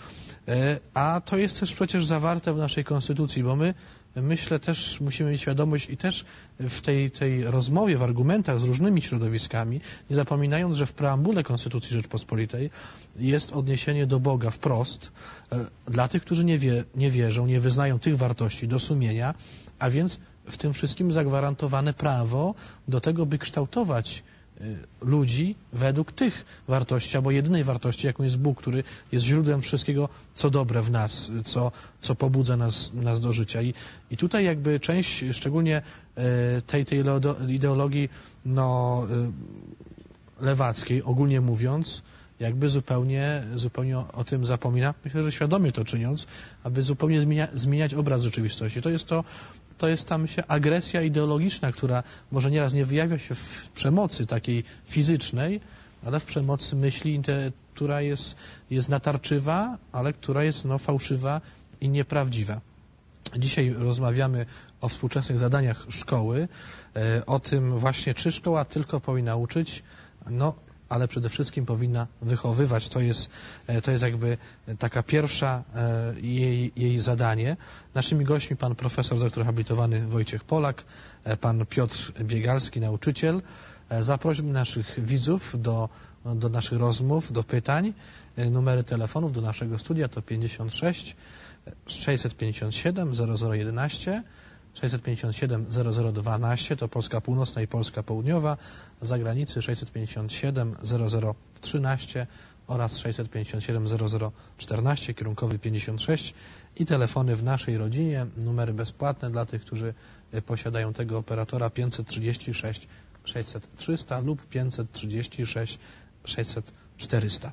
A to jest też przecież zawarte w naszej konstytucji, bo my, myślę, też musimy mieć świadomość i też w tej, tej rozmowie, w argumentach z różnymi środowiskami, nie zapominając, że w preambule Konstytucji Rzeczpospolitej jest odniesienie do Boga wprost dla tych, którzy nie, wie, nie wierzą, nie wyznają tych wartości do sumienia, a więc w tym wszystkim zagwarantowane prawo do tego, by kształtować ludzi według tych wartości, albo jedynej wartości, jaką jest Bóg, który jest źródłem wszystkiego, co dobre w nas, co, co pobudza nas, nas do życia. I, i tutaj jakby część, szczególnie tej, tej ideologii no, lewackiej, ogólnie mówiąc, jakby zupełnie, zupełnie o, o tym zapomina. Myślę, że świadomie to czyniąc, aby zupełnie zmienia, zmieniać obraz rzeczywistości. To jest to, to jest ta, myślę, agresja ideologiczna, która może nieraz nie wyjawia się w przemocy takiej fizycznej, ale w przemocy myśli, która jest, jest natarczywa, ale która jest no, fałszywa i nieprawdziwa. Dzisiaj rozmawiamy o współczesnych zadaniach szkoły, o tym właśnie, czy szkoła tylko powinna uczyć, no, ale przede wszystkim powinna wychowywać. To jest, to jest jakby taka pierwsza jej, jej zadanie. Naszymi gośćmi pan profesor doktor habilitowany Wojciech Polak, pan Piotr Biegalski, nauczyciel. Zaprośmy naszych widzów do, do naszych rozmów, do pytań. Numery telefonów do naszego studia to pięćdziesiąt sześć sześćset pięćdziesiąt siedem zero zero jedenaście, sześćset pięćdziesiąt siedem zero zero dwanaście, to Polska Północna i Polska Południowa, z zagranicy sześćset pięćdziesiąt siedem zero zero trzynaście oraz sześćset pięćdziesiąt siedem zero zero czternaście, kierunkowy pięćdziesiąt sześć i telefony w naszej rodzinie, numery bezpłatne dla tych, którzy posiadają tego operatora pięćset trzydzieści sześć sześćset trzysta lub pięćset trzydzieści sześć sześćset czterysta.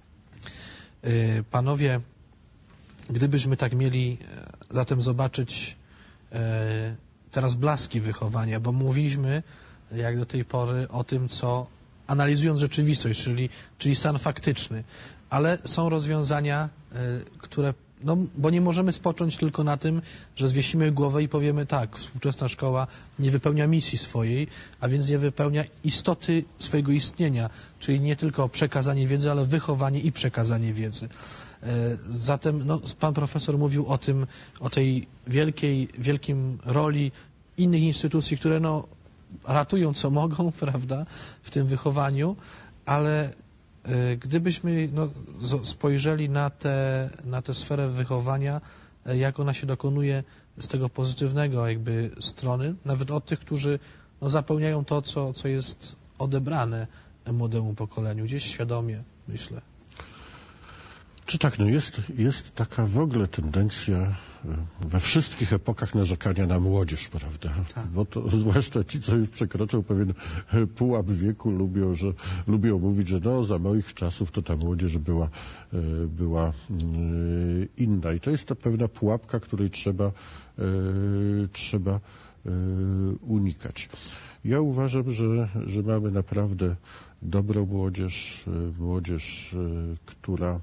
Panowie, gdybyśmy tak mieli zatem zobaczyć teraz blaski wychowania, bo mówiliśmy jak do tej pory o tym, co analizując rzeczywistość, czyli, czyli stan faktyczny, ale są rozwiązania, które, no bo nie możemy spocząć tylko na tym, że zwiesimy głowę i powiemy tak, współczesna szkoła nie wypełnia misji swojej, a więc nie wypełnia istoty swojego istnienia, czyli nie tylko przekazanie wiedzy, ale wychowanie i przekazanie wiedzy. Zatem no, pan profesor mówił o tym, o tej wielkiej, wielkim roli innych instytucji, które no, ratują co mogą, prawda, w tym wychowaniu, ale y, gdybyśmy no, spojrzeli na tę na tę sferę wychowania, jak ona się dokonuje z tego pozytywnego jakby strony, nawet od tych, którzy no, zapełniają to, co, co jest odebrane młodemu pokoleniu, gdzieś świadomie, myślę. Czy tak, no jest, jest taka w ogóle tendencja we wszystkich epokach narzekania na młodzież, prawda? Tak. Bo to zwłaszcza ci, co już przekroczą pewien pułap wieku, lubią, że, lubią mówić, że no za moich czasów to ta młodzież była, była inna. I to jest ta pewna pułapka, której trzeba, trzeba unikać. Ja uważam, że, że mamy naprawdę dobrą młodzież, młodzież, która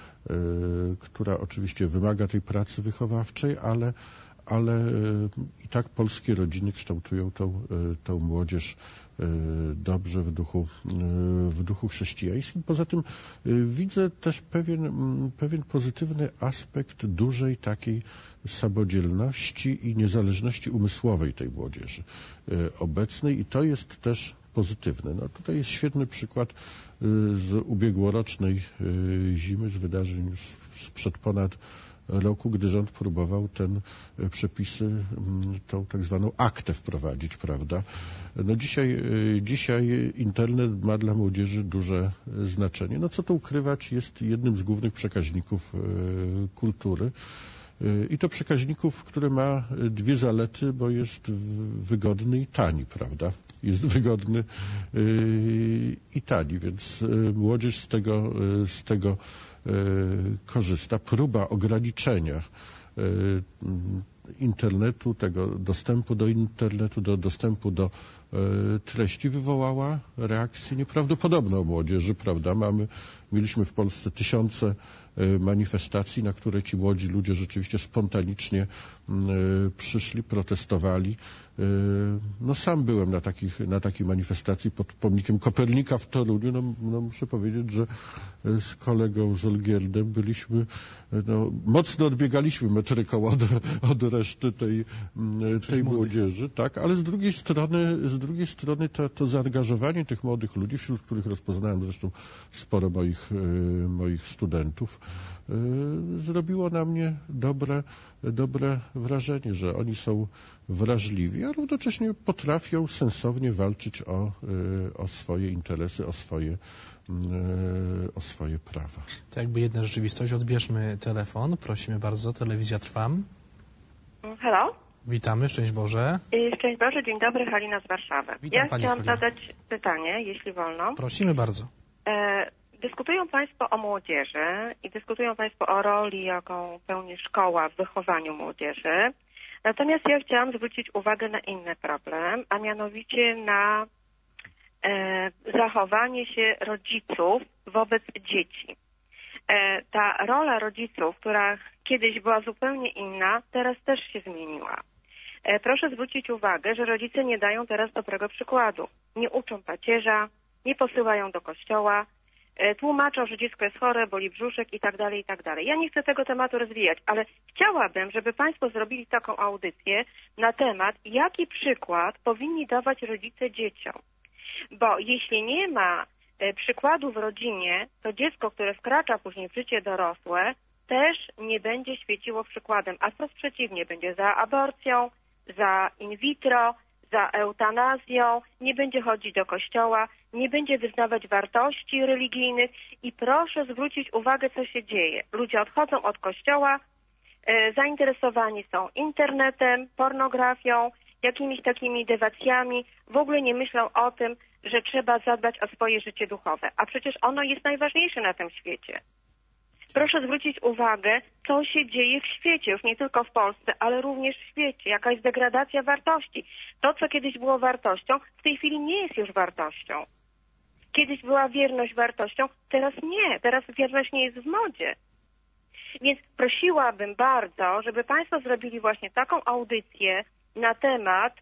która oczywiście wymaga tej pracy wychowawczej, ale, ale i tak polskie rodziny kształtują tą, tą młodzież dobrze w duchu, w duchu chrześcijańskim. Poza tym widzę też pewien, pewien pozytywny aspekt dużej takiej samodzielności i niezależności umysłowej tej młodzieży obecnej i to jest też pozytywne. No tutaj jest świetny przykład z ubiegłorocznej zimy, z wydarzeń sprzed ponad roku, gdy rząd próbował ten przepisy, tą tak zwaną aktę wprowadzić, prawda? No dzisiaj, dzisiaj internet ma dla młodzieży duże znaczenie. No co tu ukrywać, jest jednym z głównych przekaźników kultury. I to przekaźników, które ma dwie zalety, bo jest wygodny i tani, prawda? Jest wygodny yy, i tani, więc yy, młodzież z tego, yy, z tego yy, korzysta. Próba ograniczenia yy, internetu, tego dostępu do internetu, do dostępu do yy, treści wywołała reakcję nieprawdopodobną młodzieży, prawda? Mamy, mieliśmy w Polsce tysiące manifestacji, na które ci młodzi ludzie rzeczywiście spontanicznie przyszli, protestowali. No sam byłem na, takich, na takiej manifestacji pod pomnikiem Kopernika w Toruniu. No, no muszę powiedzieć, że z kolegą Żolgierdem byliśmy, no, mocno odbiegaliśmy metryką od, od reszty tej, tej młodzieży, tak, ale z drugiej strony, z drugiej strony to, to zaangażowanie tych młodych ludzi, wśród których rozpoznałem zresztą sporo moich, moich studentów, zrobiło na mnie dobre, dobre wrażenie, że oni są wrażliwi, a równocześnie potrafią sensownie walczyć o, o swoje interesy, o swoje, o swoje prawa. To jakby jedna rzeczywistość. Odbierzmy telefon. Prosimy bardzo. Telewizja Trwam. Halo? Witamy. Szczęść Boże. Szczęść Boże. Dzień dobry. Halina z Warszawy. Witam, ja pani chciałam Halina. zadać pytanie, jeśli wolno. Prosimy bardzo. E, dyskutują Państwo o młodzieży i dyskutują Państwo o roli, jaką pełni szkoła w wychowaniu młodzieży. Natomiast ja chciałam zwrócić uwagę na inny problem, a mianowicie na e, zachowanie się rodziców wobec dzieci. E, ta rola rodziców, która kiedyś była zupełnie inna, teraz też się zmieniła. E, proszę zwrócić uwagę, że rodzice nie dają teraz dobrego przykładu. Nie uczą pacierza, nie posyłają do kościoła, e, tłumaczą, że dziecko jest chore, boli brzuszek i tak dalej, i tak dalej. Ja nie chcę tego tematu rozwijać, ale chciałabym, żeby Państwo zrobili taką audycję na temat, jaki przykład powinni dawać rodzice dzieciom. Bo jeśli nie ma e, przykładu w rodzinie, to dziecko, które wkracza później w życie dorosłe, też nie będzie świeciło przykładem, a wprost przeciwnie, będzie za aborcją, za in vitro, za eutanazją, nie będzie chodzić do kościoła, nie będzie wyznawać wartości religijnych i proszę zwrócić uwagę, co się dzieje. Ludzie odchodzą od kościoła, e, zainteresowani są internetem, pornografią, jakimiś takimi dewacjami, w ogóle nie myślą o tym, że trzeba zadbać o swoje życie duchowe, a przecież ono jest najważniejsze na tym świecie. Proszę zwrócić uwagę, co się dzieje w świecie, już nie tylko w Polsce, ale również w świecie. Jaka jest degradacja wartości. To, co kiedyś było wartością, w tej chwili nie jest już wartością. Kiedyś była wierność wartością, teraz nie. Teraz wierność nie jest w modzie. Więc prosiłabym bardzo, żeby Państwo zrobili właśnie taką audycję na temat,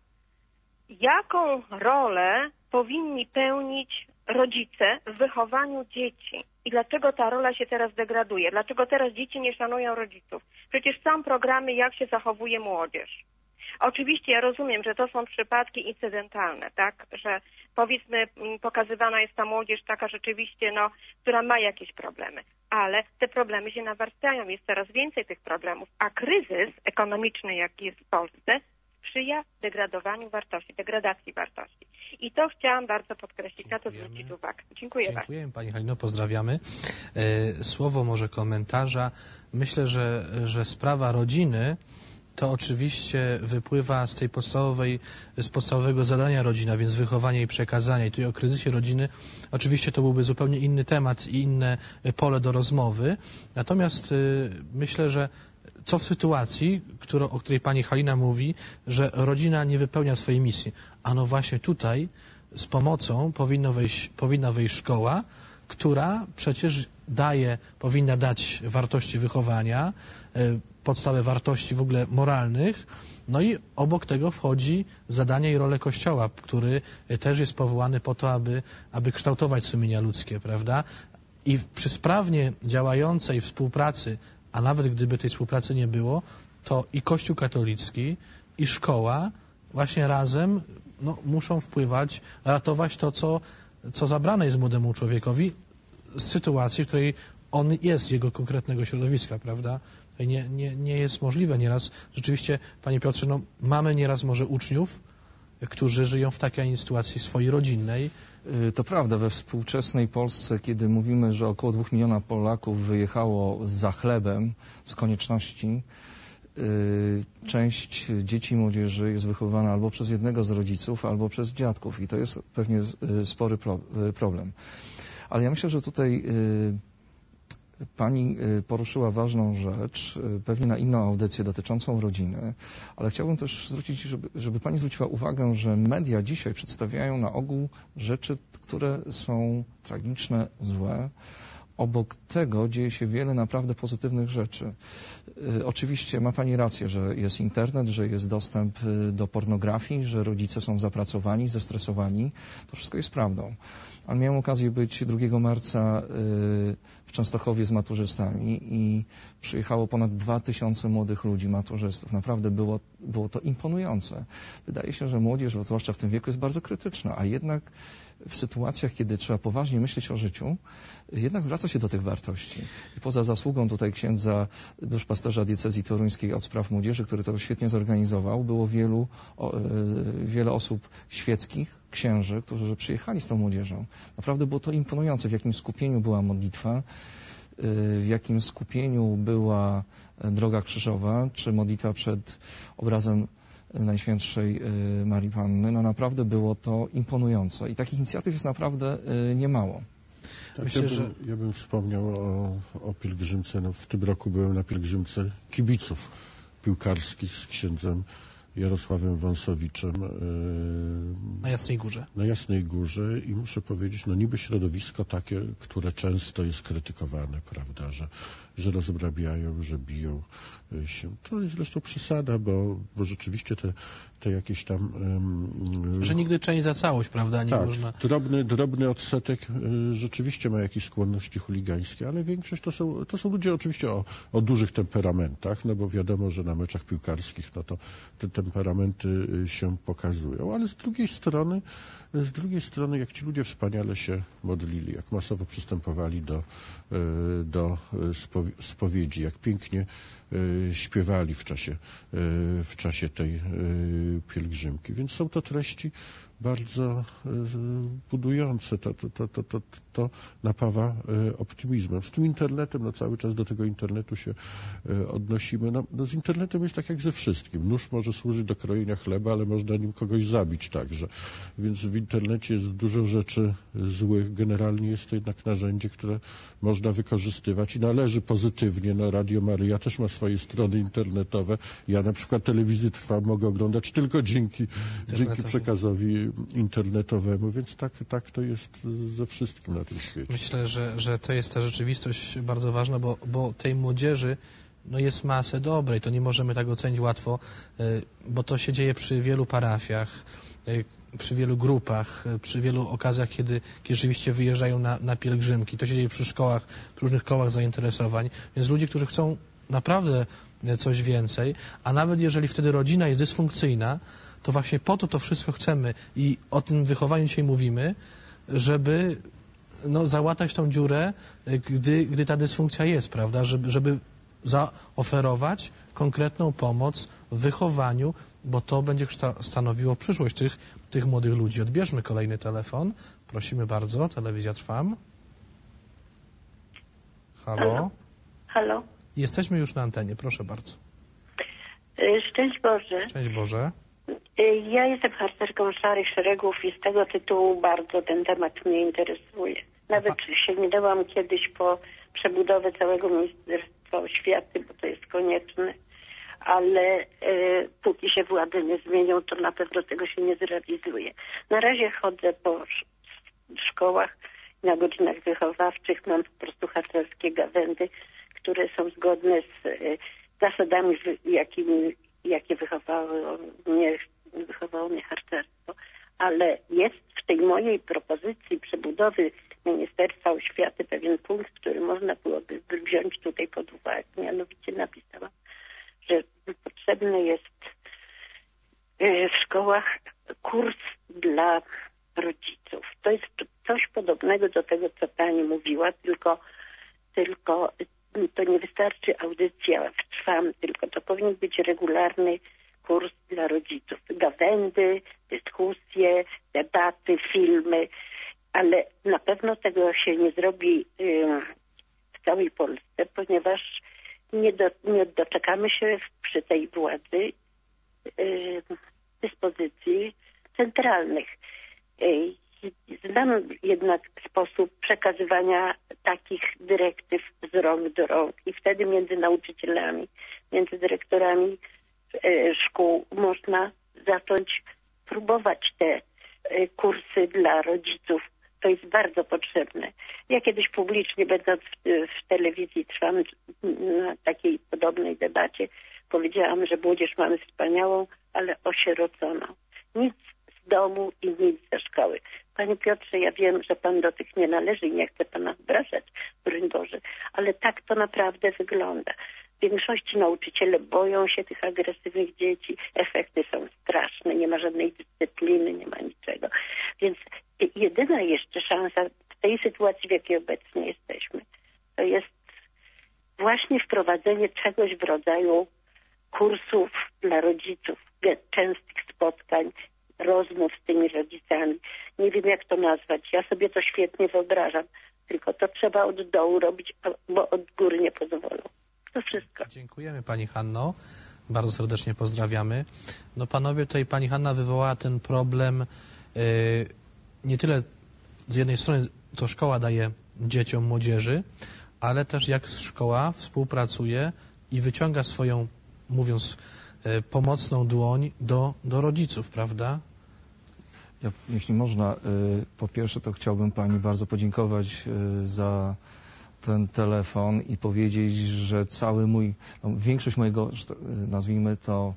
jaką rolę powinni pełnić rodzice w wychowaniu dzieci. I dlaczego ta rola się teraz degraduje? Dlaczego teraz dzieci nie szanują rodziców? Przecież są programy, jak się zachowuje młodzież. Oczywiście ja rozumiem, że to są przypadki incydentalne, tak? Że powiedzmy pokazywana jest ta młodzież taka rzeczywiście, no, która ma jakieś problemy. Ale te problemy się nawarstwiają, jest coraz więcej tych problemów, a kryzys ekonomiczny, jaki jest w Polsce, sprzyja degradowaniu wartości, degradacji wartości. I to chciałam bardzo podkreślić, na to zwrócić uwagę. Dziękuję bardzo. Dziękuję Pani Halino, pozdrawiamy. Słowo może komentarza. Myślę, że, że sprawa rodziny to oczywiście wypływa z tej podstawowej, z podstawowego zadania rodzina, więc wychowanie i przekazanie. I tu o kryzysie rodziny oczywiście to byłby zupełnie inny temat i inne pole do rozmowy. Natomiast myślę, że co w sytuacji, którą, o której pani Halina mówi, że rodzina nie wypełnia swojej misji? Ano właśnie tutaj z pomocą powinno wejść, powinna wejść szkoła, która przecież daje, powinna dać wartości wychowania, podstawę wartości w ogóle moralnych, no i obok tego wchodzi zadanie i rolę Kościoła, który też jest powołany po to, aby, aby kształtować sumienia ludzkie, prawda? I przy sprawnie działającej współpracy, a nawet gdyby tej współpracy nie było, to i Kościół katolicki, i szkoła właśnie razem no, muszą wpływać, ratować to, co, co zabrane jest młodemu człowiekowi z sytuacji, w której on jest z jego konkretnego środowiska, prawda? Nie, nie, nie jest możliwe nieraz. Rzeczywiście, Panie Piotrze, no, mamy nieraz może uczniów, którzy żyją w takiej sytuacji swojej rodzinnej. To prawda, we współczesnej Polsce, kiedy mówimy, że około dwóch miliona Polaków wyjechało za chlebem z konieczności, część dzieci i młodzieży jest wychowywana albo przez jednego z rodziców, albo przez dziadków i to jest pewnie spory problem. Ale ja myślę, że tutaj Pani poruszyła ważną rzecz, pewnie na inną audycję dotyczącą rodziny, ale chciałbym też zwrócić, żeby, żeby Pani zwróciła uwagę, że media dzisiaj przedstawiają na ogół rzeczy, które są tragiczne, złe. obok tego dzieje się wiele naprawdę pozytywnych rzeczy. Oczywiście ma Pani rację, że jest internet, że jest dostęp do pornografii, że rodzice są zapracowani, zestresowani. To wszystko jest prawdą. Ale miałem okazję być drugiego marca w Częstochowie z maturzystami i przyjechało ponad dwa tysiące młodych ludzi, maturzystów. Naprawdę było, było to imponujące. Wydaje się, że młodzież, zwłaszcza w tym wieku, jest bardzo krytyczna, a jednak w sytuacjach, kiedy trzeba poważnie myśleć o życiu, jednak zwraca się do tych wartości. I poza zasługą tutaj księdza duszpasterza diecezji toruńskiej od spraw młodzieży, który to świetnie zorganizował, było wielu, o, wiele osób świeckich, księży, którzy przyjechali z tą młodzieżą. Naprawdę było to imponujące, w jakim skupieniu była modlitwa, w jakim skupieniu była droga krzyżowa, czy modlitwa przed obrazem Najświętszej Marii Panny. No naprawdę było to imponujące i takich inicjatyw jest naprawdę niemało. Tak, Myślę, ja, bym, że... ja bym wspomniał o, o pielgrzymce. No, w tym roku byłem na pielgrzymce kibiców piłkarskich z księdzem Jarosławem Wąsowiczem na Jasnej Górze. Na Jasnej Górze i muszę powiedzieć, no niby środowisko takie, które często jest krytykowane, prawda, że, że rozbrabiają, że biją się. To jest zresztą przesada, bo, bo rzeczywiście te, te jakieś tam... Um, że nigdy część za całość, prawda? Nie tak, można... drobny, drobny odsetek y, rzeczywiście ma jakieś skłonności chuligańskie, ale większość to są, to są ludzie oczywiście o, o dużych temperamentach, no bo wiadomo, że na meczach piłkarskich no to te temperamenty y, się pokazują, ale z drugiej strony z drugiej strony, jak ci ludzie wspaniale się modlili, jak masowo przystępowali do, do spowiedzi, jak pięknie śpiewali w czasie, w czasie tej pielgrzymki. Więc są to treści bardzo budujące. To, to, to, to, to, to napawa optymizmem. Z tym internetem, no cały czas do tego internetu się odnosimy. No, no z internetem jest tak jak ze wszystkim. Nóż może służyć do krojenia chleba, ale można nim kogoś zabić także. Więc w internecie jest dużo rzeczy złych. Generalnie jest to jednak narzędzie, które można wykorzystywać i należy pozytywnie. No Radio Maryja też ma swoje strony internetowe. Ja na przykład telewizję Trwam mogę oglądać tylko dzięki, dzięki przekazowi internetowemu, więc tak, tak to jest ze wszystkim na tym świecie. Myślę, że, że to jest ta rzeczywistość bardzo ważna, bo, bo tej młodzieży no jest masę dobrej, to nie możemy tak ocenić łatwo, bo to się dzieje przy wielu parafiach, przy wielu grupach, przy wielu okazjach, kiedy, kiedy rzeczywiście wyjeżdżają na, na pielgrzymki. To się dzieje przy szkołach, przy różnych kołach zainteresowań, więc ludzie, którzy chcą naprawdę coś więcej, a nawet jeżeli wtedy rodzina jest dysfunkcyjna, to właśnie po to to wszystko chcemy i o tym wychowaniu dzisiaj mówimy, żeby no, załatać tą dziurę, gdy, gdy ta dysfunkcja jest, prawda, żeby, żeby zaoferować konkretną pomoc w wychowaniu, bo to będzie stanowiło przyszłość tych, tych młodych ludzi. Odbierzmy kolejny telefon. Prosimy bardzo. Telewizja Trwam. Halo? Halo? Halo? Jesteśmy już na antenie. Proszę bardzo. Szczęść Boże. Szczęść Boże. Ja jestem harcerką Szarych Szeregów i z tego tytułu bardzo ten temat mnie interesuje. Nawet sięgnęłam kiedyś po przebudowę całego Ministerstwa Oświaty, bo to jest konieczne, ale e, póki się władze nie zmienią, to na pewno tego się nie zrealizuje. Na razie chodzę po szkołach, na godzinach wychowawczych mam po prostu harcerskie gawędy, które są zgodne z e, zasadami, jakimi, jakie wychowało mnie, wychowało mnie harcerstwo. Ale jest w tej mojej propozycji przebudowy Ministerstwa Oświaty pewien punkt, który można byłoby wziąć tutaj pod uwagę. Mianowicie napisałam, że potrzebny jest w szkołach kurs dla rodziców. To jest coś podobnego do tego, co pani mówiła, tylko, tylko to nie wystarczy audycja w Trwam, tylko to powinien być regularny kurs dla rodziców. Gawędy, dyskusje, debaty, filmy, ale na pewno tego się nie zrobi w całej Polsce, ponieważ nie, do, nie doczekamy się przy tej władzy dyspozycji centralnych. Znam jednak sposób przekazywania takich dyrektyw z rąk do rąk i wtedy między nauczycielami, między dyrektorami szkół można zacząć próbować te kursy dla rodziców to jest bardzo potrzebne. Ja kiedyś publicznie, będąc w, w telewizji, trwam na takiej podobnej debacie, powiedziałam, że młodzież mamy wspaniałą, ale osieroconą. Nic z domu i nic ze szkoły. Panie Piotrze, ja wiem, że pan do tych nie należy i nie chcę pana obrażać, broń Boże, ale tak to naprawdę wygląda. W większości nauczyciele boją się tych agresywnych dzieci, efekty są straszne, nie ma żadnej dyscypliny, nie ma niczego. Więc jedyna jeszcze szansa w tej sytuacji, w jakiej obecnie jesteśmy, to jest właśnie wprowadzenie czegoś w rodzaju kursów dla rodziców, częstych spotkań, rozmów z tymi rodzicami. Nie wiem, jak to nazwać. Ja sobie to świetnie wyobrażam. Tylko to trzeba od dołu robić, bo od góry nie pozwolą. To wszystko. Dziękujemy pani Hanno. Bardzo serdecznie pozdrawiamy. No panowie, tutaj pani Hanna wywołała ten problem yy, nie tyle z jednej strony, co szkoła daje dzieciom, młodzieży, ale też jak szkoła współpracuje i wyciąga swoją, mówiąc, yy, pomocną dłoń do, do rodziców, prawda? Ja, jeśli można, yy, po pierwsze to chciałbym pani bardzo podziękować yy, za ten telefon i powiedzieć, że cały mój, no, większość mojego, nazwijmy to,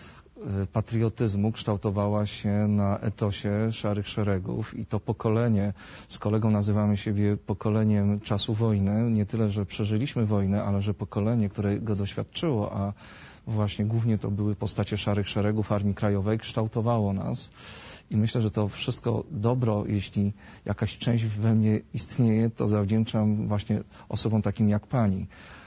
patriotyzmu kształtowała się na etosie Szarych Szeregów i to pokolenie, z kolegą nazywamy siebie pokoleniem czasu wojny, nie tyle, że przeżyliśmy wojnę, ale że pokolenie, które go doświadczyło, a właśnie głównie to były postacie Szarych Szeregów Armii Krajowej, kształtowało nas. I myślę, że to wszystko dobro, jeśli jakaś część we mnie istnieje, to zawdzięczam właśnie osobom takim jak pani.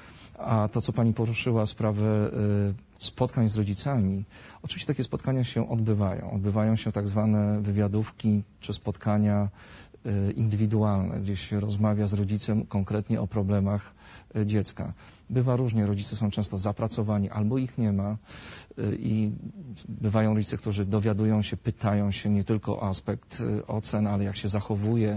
A to, co pani poruszyła, sprawę y, spotkań z rodzicami, oczywiście takie spotkania się odbywają. Odbywają się tak zwane wywiadówki czy spotkania y, indywidualne, gdzie się rozmawia z rodzicem konkretnie o problemach y, dziecka. Bywa różnie, rodzice są często zapracowani, albo ich nie ma y, i bywają rodzice, którzy dowiadują się, pytają się nie tylko o aspekt y, ocen, ale jak się zachowuje,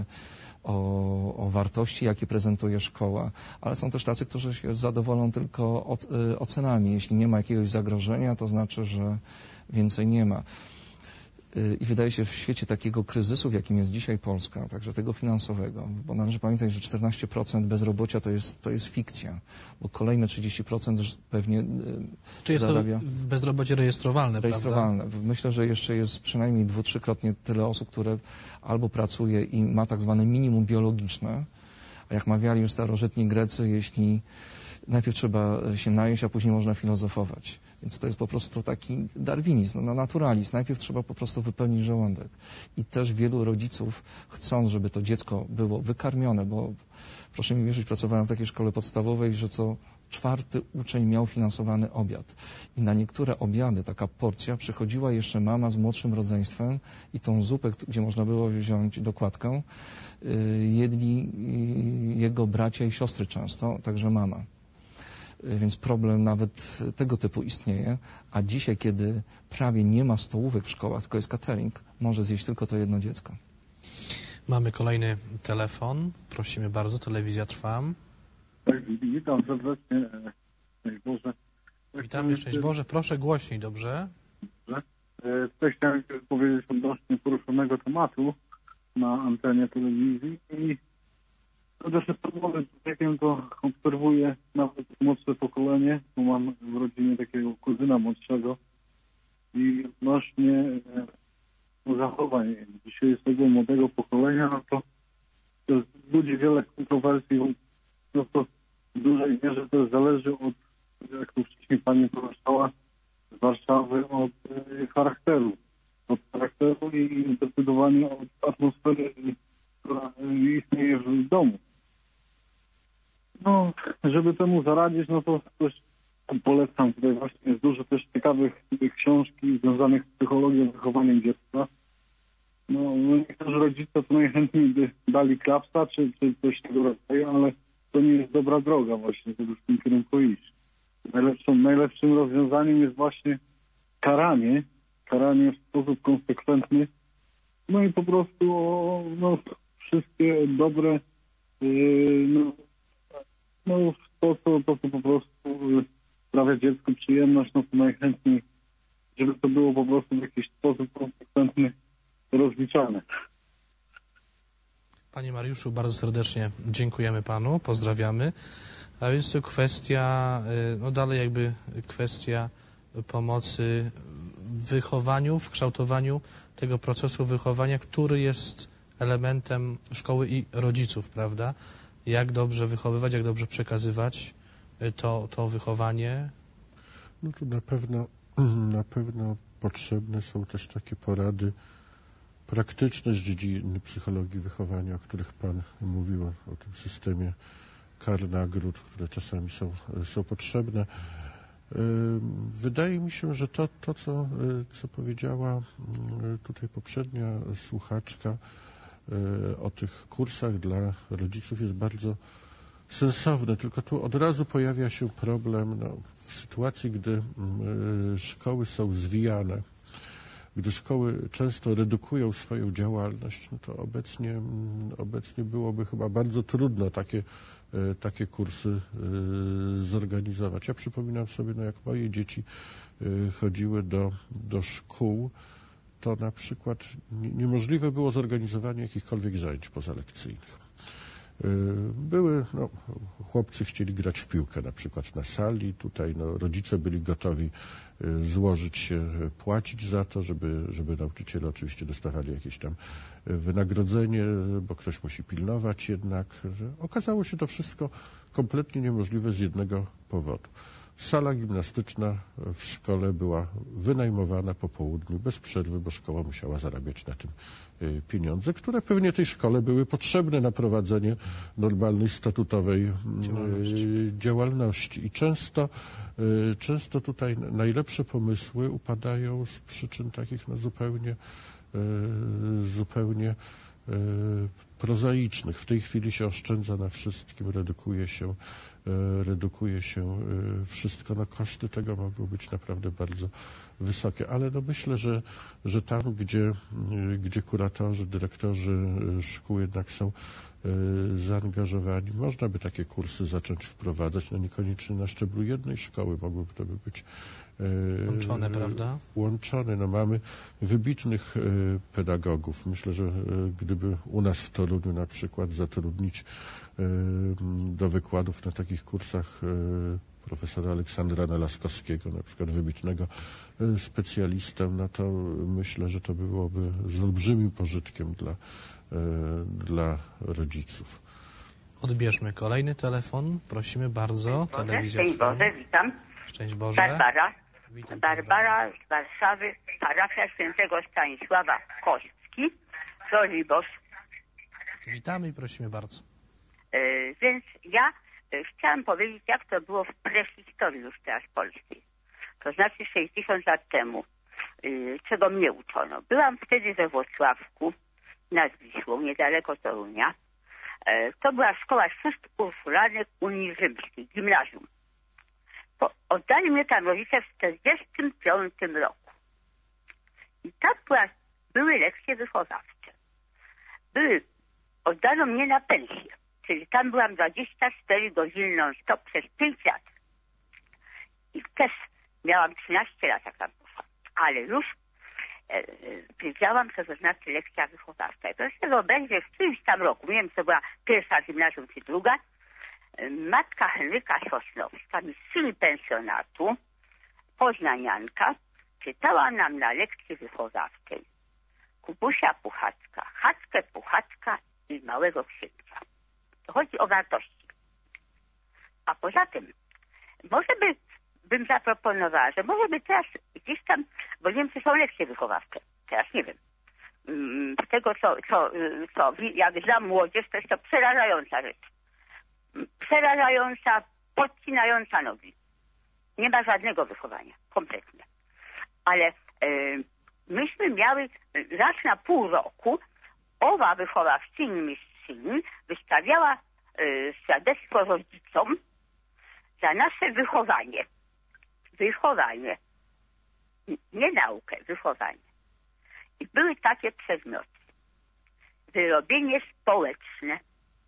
O, o wartości, jakie prezentuje szkoła, ale są też tacy, którzy się zadowolą tylko od, y, ocenami. Jeśli nie ma jakiegoś zagrożenia, to znaczy, że więcej nie ma. Y, I wydaje się, w świecie takiego kryzysu, w jakim jest dzisiaj Polska, także tego finansowego, bo należy pamiętać, że czternaście procent bezrobocia to jest, to jest fikcja, bo kolejne trzydzieści procent pewnie y, Czy jest zarabia... to bezrobocie rejestrowalne, rejestrowalne. Prawda? Myślę, że jeszcze jest przynajmniej dwu, trzykrotnie tyle osób, które albo pracuje i ma tak zwane minimum biologiczne, a jak mawiali już starożytni Grecy, jeśli najpierw trzeba się najeść, a później można filozofować. Więc to jest po prostu taki darwinizm, no, naturalizm. Najpierw trzeba po prostu wypełnić żołądek. I też wielu rodziców, chcąc, żeby to dziecko było wykarmione, bo proszę mi wierzyć, pracowałem w takiej szkole podstawowej, że co czwarty uczeń miał finansowany obiad. I na niektóre obiady taka porcja przychodziła jeszcze mama z młodszym rodzeństwem i tą zupę, gdzie można było wziąć dokładkę, jedli jego bracia i siostry często, także mama. Więc problem nawet tego typu istnieje, a dzisiaj, kiedy prawie nie ma stołówek w szkołach, tylko jest catering, może zjeść tylko to jedno dziecko. Mamy kolejny telefon. Prosimy bardzo, telewizja trwa. Tak, witam serdecznie. Szczęść Boże. Witamy, szczęść Boże. Proszę głośniej, dobrze? Dobrze. Tutaj chciałem powiedzieć odnośnie poruszonego tematu na antenie telewizji i to się z człowiekiem to obserwuję nawet młodsze pokolenie, bo mam w rodzinie takiego kuzyna młodszego i odnośnie zachowań dzisiejszego młodego pokolenia, no to, to budzi wiele kontrowersji, no to w dużej mierze to zależy od, jak tu wcześniej pani poruszyła, z Warszawy, od y, charakteru. Od charakteru i zdecydowanie od atmosfery, która istnieje w domu. No, żeby temu zaradzić, no to coś polecam. Tutaj właśnie jest dużo też ciekawych książki związanych z psychologią, wychowaniem dziecka. No, niektórzy rodzice to najchętniej by dali klapsa, czy, czy coś tego rodzaju, ale to nie jest dobra droga właśnie, żeby w tym kierunku iść. Najlepszą, najlepszym rozwiązaniem jest właśnie karanie, karanie w sposób konsekwentny, no i po prostu no, wszystkie dobre, yy, no, no to, to, to, to po prostu sprawia dziecku przyjemność, no to najchętniej, żeby to było po prostu w jakiś sposób konsekwentny rozliczane. Panie Mariuszu, bardzo serdecznie dziękujemy panu, pozdrawiamy. A więc to kwestia, no dalej jakby kwestia pomocy w wychowaniu, w kształtowaniu tego procesu wychowania, który jest elementem szkoły i rodziców, prawda? Jak dobrze wychowywać, jak dobrze przekazywać to, to wychowanie. No tu na pewno, na pewno potrzebne są też takie porady praktyczne z dziedziny psychologii wychowania, o których pan mówił, o tym systemie kar, nagród, które czasami są, są potrzebne. Wydaje mi się, że to, to co, co powiedziała tutaj poprzednia słuchaczka o tych kursach dla rodziców jest bardzo sensowne, tylko tu od razu pojawia się problem no, w sytuacji, gdy szkoły są zwijane, gdy szkoły często redukują swoją działalność, no to obecnie, obecnie byłoby chyba bardzo trudno takie, takie kursy zorganizować. Ja przypominam sobie, no jak moje dzieci chodziły do, do szkół, to na przykład niemożliwe było zorganizowanie jakichkolwiek zajęć pozalekcyjnych. Były, no, chłopcy chcieli grać w piłkę na przykład na sali, tutaj no, rodzice byli gotowi złożyć się, płacić za to, żeby, żeby nauczyciele oczywiście dostawali jakieś tam wynagrodzenie, bo ktoś musi pilnować jednak. Okazało się to wszystko kompletnie niemożliwe z jednego powodu. Sala gimnastyczna w szkole była wynajmowana po południu bez przerwy, bo szkoła musiała zarabiać na tym pieniądze, które pewnie tej szkole były potrzebne na prowadzenie normalnej, statutowej działalności. działalności. I często, często tutaj najlepsze pomysły upadają z przyczyn takich no zupełnie, zupełnie prozaicznych. W tej chwili się oszczędza na wszystkim, redukuje się, redukuje się wszystko. No koszty tego mogą być naprawdę bardzo wysokie, ale no myślę, że, że tam, gdzie, gdzie kuratorzy, dyrektorzy szkół jednak są zaangażowani, można by takie kursy zacząć wprowadzać, no niekoniecznie na szczeblu jednej szkoły, mogłyby to by być łączone, prawda? Łączone. No mamy wybitnych pedagogów. Myślę, że gdyby u nas w Toruniu na przykład zatrudnić do wykładów na takich kursach profesora Aleksandra Nalaskowskiego, na przykład wybitnego specjalistę, no to myślę, że to byłoby z olbrzymim pożytkiem dla, dla rodziców. Odbierzmy kolejny telefon. Prosimy bardzo. Telewizja Szczęść Boże, witam. Szczęść Boże. Barbara. Witam, Barbara z Warszawy, parafia świętego Stanisława Kostki, Żoliborz. Witamy i prosimy bardzo. Yy, więc ja yy, chciałam powiedzieć, jak to było w prehistorii już teraz polskiej. To znaczy sześćdziesiąt lat temu, yy, czego mnie uczono. Byłam wtedy we Włocławku nad Wisłą, niedaleko Torunia. Yy, to była szkoła sióstr Urszulanek Unii Rzymskiej, gimnazjum. Po, oddali mnie tam rodzice w czterdziestym piątym roku. I tam była, były lekcje wychowawcze. Były, oddano mnie na pensję, czyli tam byłam dwadzieścia cztery godziny non-stop przez pięć lat. I też miałam trzynaście lat, jak tam poszłam. Ale już e, wiedziałam, co to znaczy lekcja wychowawcza. I to się będzie w którymś tam roku, nie wiem, co była pierwsza gimnazjum czy druga, matka Henryka Sosnowska, mistrzyni pensjonatu, poznanianka, czytała nam na lekcji wychowawczej Kubusia Puchacka, Chackę Puchacka i Małego Księcia. To chodzi o wartości. A poza tym, może by, bym zaproponowała, że może by teraz gdzieś tam, bo nie wiem, czy są lekcje wychowawcze, teraz nie wiem. Z tego, co, co, co jak znam młodzież, to jest to przerażająca rzecz. Przerażająca, podcinająca nogi. Nie ma żadnego wychowania, kompletnie. Ale e, myśmy miały raz na pół roku owa wychowawczyni mistrzyni wystawiała e, świadectwo rodzicom za nasze wychowanie. Wychowanie. Nie naukę, wychowanie. I były takie przedmioty. Wyrobienie społeczne.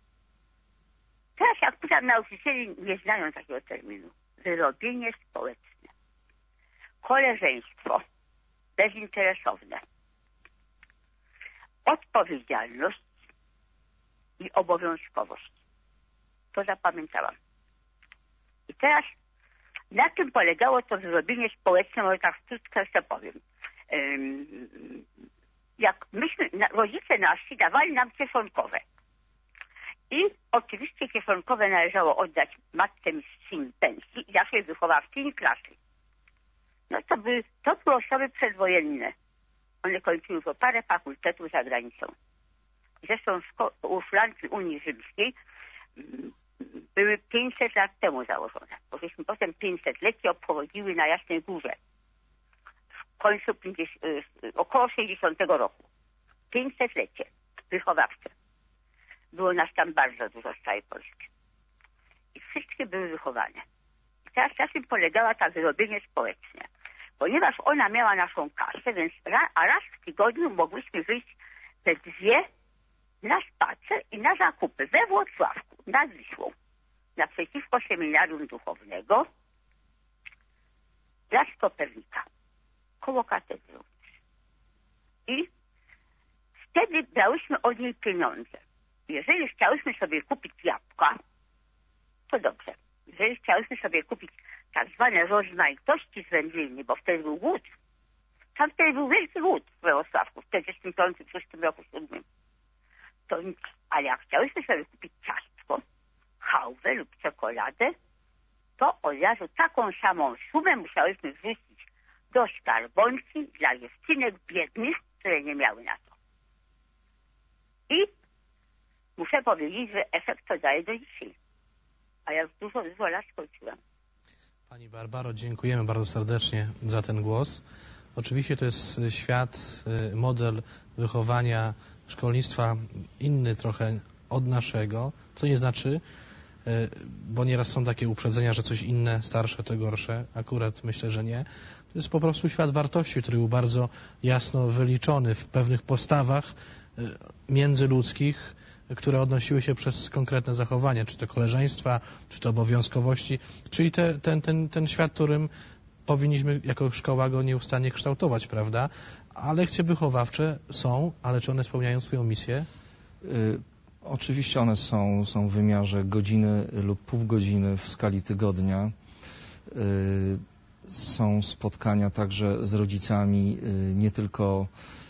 Teraz jak pytam nauczycieli, nie znają takiego terminu. Wyrobienie społeczne. Koleżeństwo. Bezinteresowne. Odpowiedzialność. i obowiązkowość. To zapamiętałam. I teraz na czym polegało to wyrobienie społeczne, może tak krótko jeszcze powiem. Jak myśmy, rodzice nasi dawali nam kieszonkowe. I oczywiście kieszonkowe należało oddać matce mistrzyni pensji i naszej wychowawczyni klasy. No to były, to były osoby przedwojenne. One kończyły po parę fakultetów za granicą. Zresztą u Flandrii Unii Rzymskiej były pięćset lat temu założone. Bo żeśmy potem pięćsetlecie obchodziły na Jasnej Górze. W końcu około sześćdziesiątego roku. pięćsetlecie wychowawcze. Było nas tam bardzo dużo z całej Polski. I wszystkie były wychowane. I teraz na czym polegała ta wyrobienie społeczne? Ponieważ ona miała naszą kasę, więc ra, a raz w tygodniu mogłyśmy wyjść te dwie na spacer i na zakupy we Włocławku, nad Wisłą, naprzeciwko seminarium duchownego, Plac Kopernika, koło katedry. I wtedy brałyśmy od niej pieniądze. Jeżeli chciałyśmy sobie kupić jabłka, to dobrze. Jeżeli chciałyśmy sobie kupić tak zwane rozmaitości z wędliny, bo wtedy był głód. Tam wtedy był wielki głód w Wrocławku w czterdziestym piątym, szóstym roku, siódmym. To nic. Ale jak chciałyśmy sobie kupić ciastko, chałwę lub czekoladę, to od razu taką samą sumę musiałyśmy wrzucić do skarbonki dla dziewczynek biednych, które nie miały na to. I muszę powiedzieć, że efekt to daje do dzisiaj. A ja już dużo, dużo lat skończyłam. Pani Barbaro, dziękujemy bardzo serdecznie za ten głos. Oczywiście to jest świat, model wychowania, szkolnictwa inny trochę od naszego, co nie znaczy, bo nieraz są takie uprzedzenia, że coś inne, starsze to gorsze. Akurat myślę, że nie. To jest po prostu świat wartości, który był bardzo jasno wyliczony w pewnych postawach międzyludzkich, które odnosiły się przez konkretne zachowania, czy to koleżeństwa, czy to obowiązkowości, czyli te, ten, ten, ten świat, którym powinniśmy jako szkoła go nieustannie kształtować, prawda? A lekcje wychowawcze są, ale czy one spełniają swoją misję? Y, oczywiście one są, są w wymiarze godziny lub pół godziny w skali tygodnia. Y, są spotkania także z rodzicami, y, nie tylko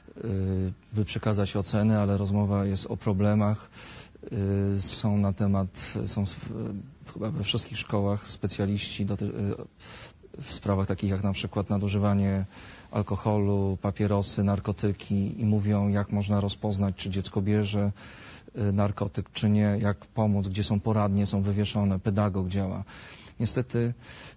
by przekazać oceny, ale rozmowa jest o problemach. Są na temat, są chyba we wszystkich szkołach specjaliści do, w sprawach takich jak na przykład nadużywanie alkoholu, papierosy, narkotyki i mówią, jak można rozpoznać, czy dziecko bierze narkotyk, czy nie, jak pomóc, gdzie są poradnie, są wywieszone, pedagog działa. Niestety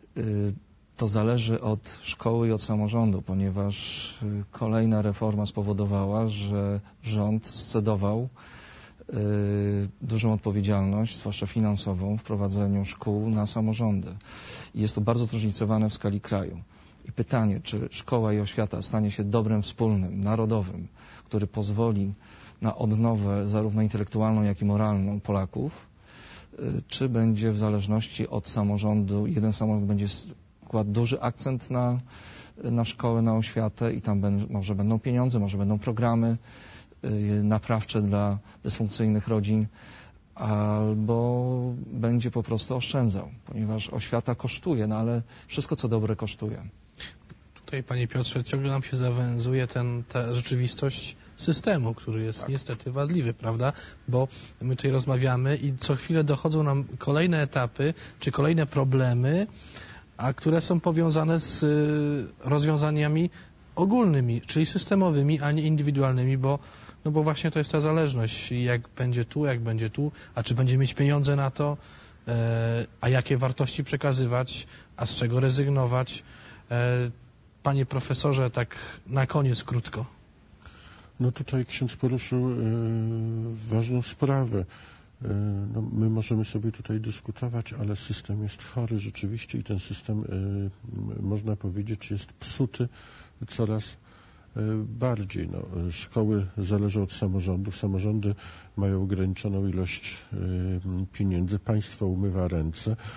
to zależy od szkoły i od samorządu, ponieważ kolejna reforma spowodowała, że rząd scedował y, dużą odpowiedzialność, zwłaszcza finansową, w prowadzeniu szkół na samorządy. I jest to bardzo zróżnicowane w skali kraju. I pytanie, czy szkoła i oświata stanie się dobrem wspólnym, narodowym, który pozwoli na odnowę zarówno intelektualną, jak i moralną Polaków, y, czy będzie w zależności od samorządu, jeden samorząd będzie kładł duży akcent na, na szkołę, na oświatę i tam ben, może będą pieniądze, może będą programy y, naprawcze dla dysfunkcyjnych rodzin, albo będzie po prostu oszczędzał, ponieważ oświata kosztuje, no ale wszystko co dobre kosztuje. Tutaj, panie Piotrze, ciągle nam się zawęzuje ten, ta rzeczywistość systemu, który jest tak niestety wadliwy, prawda? Bo my tutaj rozmawiamy i co chwilę dochodzą nam kolejne etapy, czy kolejne problemy, a które są powiązane z rozwiązaniami ogólnymi, czyli systemowymi, a nie indywidualnymi, bo, no bo właśnie to jest ta zależność. Jak będzie tu, jak będzie tu, a czy będzie mieć pieniądze na to, e, a jakie wartości przekazywać, a z czego rezygnować. E, panie profesorze, tak na koniec krótko. No tutaj ksiądz poruszył e, ważną sprawę. No, my możemy sobie tutaj dyskutować, ale system jest chory rzeczywiście i ten system, y, można powiedzieć, jest psuty coraz y, bardziej. No, szkoły zależą od samorządów, samorządy mają ograniczoną ilość y, pieniędzy, państwo umywa ręce,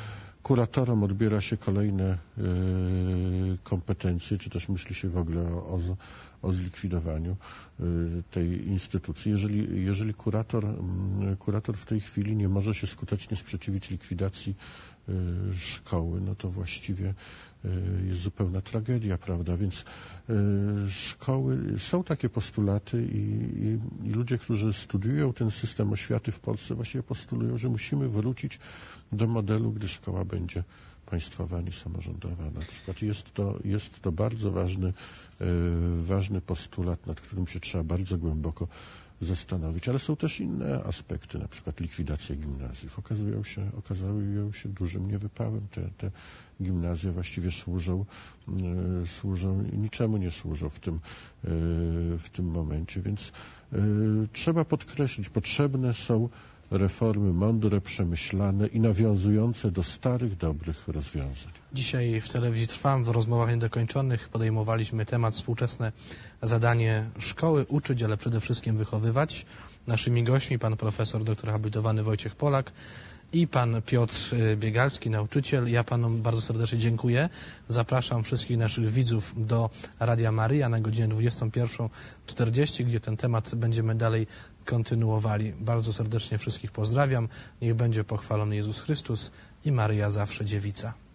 kuratorom odbiera się kolejne kompetencje, czy też myśli się w ogóle o, o zlikwidowaniu tej instytucji. Jeżeli, jeżeli kurator, kurator w tej chwili nie może się skutecznie sprzeciwić likwidacji szkoły, no to właściwie jest zupełna tragedia, prawda? Więc szkoły, są takie postulaty i, i, i ludzie, którzy studiują ten system oświaty w Polsce, właściwie postulują, że musimy wrócić do modelu, gdy szkoła będzie państwowa, a nie samorządowa. Na przykład jest to, jest to bardzo ważny, ważny postulat, nad którym się trzeba bardzo głęboko zastanowić, ale są też inne aspekty, na przykład likwidacja gimnazjów. Okazują się, okazują się dużym niewypałem. Te, te gimnazja właściwie służą, e, służą, niczemu nie służą w tym, e, w tym momencie, więc e, trzeba podkreślić, potrzebne są reformy mądre, przemyślane i nawiązujące do starych, dobrych rozwiązań. Dzisiaj w Telewizji Trwam w rozmowach niedokończonych podejmowaliśmy temat współczesne zadanie szkoły uczyć, ale przede wszystkim wychowywać. Naszymi gośćmi pan profesor doktor habilitowany Wojciech Polak i pan Piotr Biegalski, nauczyciel. Ja panom bardzo serdecznie dziękuję. Zapraszam wszystkich naszych widzów do Radia Maryja na godzinę dwudziestą pierwszą czterdzieści, gdzie ten temat będziemy dalej kontynuowali. Bardzo serdecznie wszystkich pozdrawiam. Niech będzie pochwalony Jezus Chrystus i Maryja zawsze dziewica.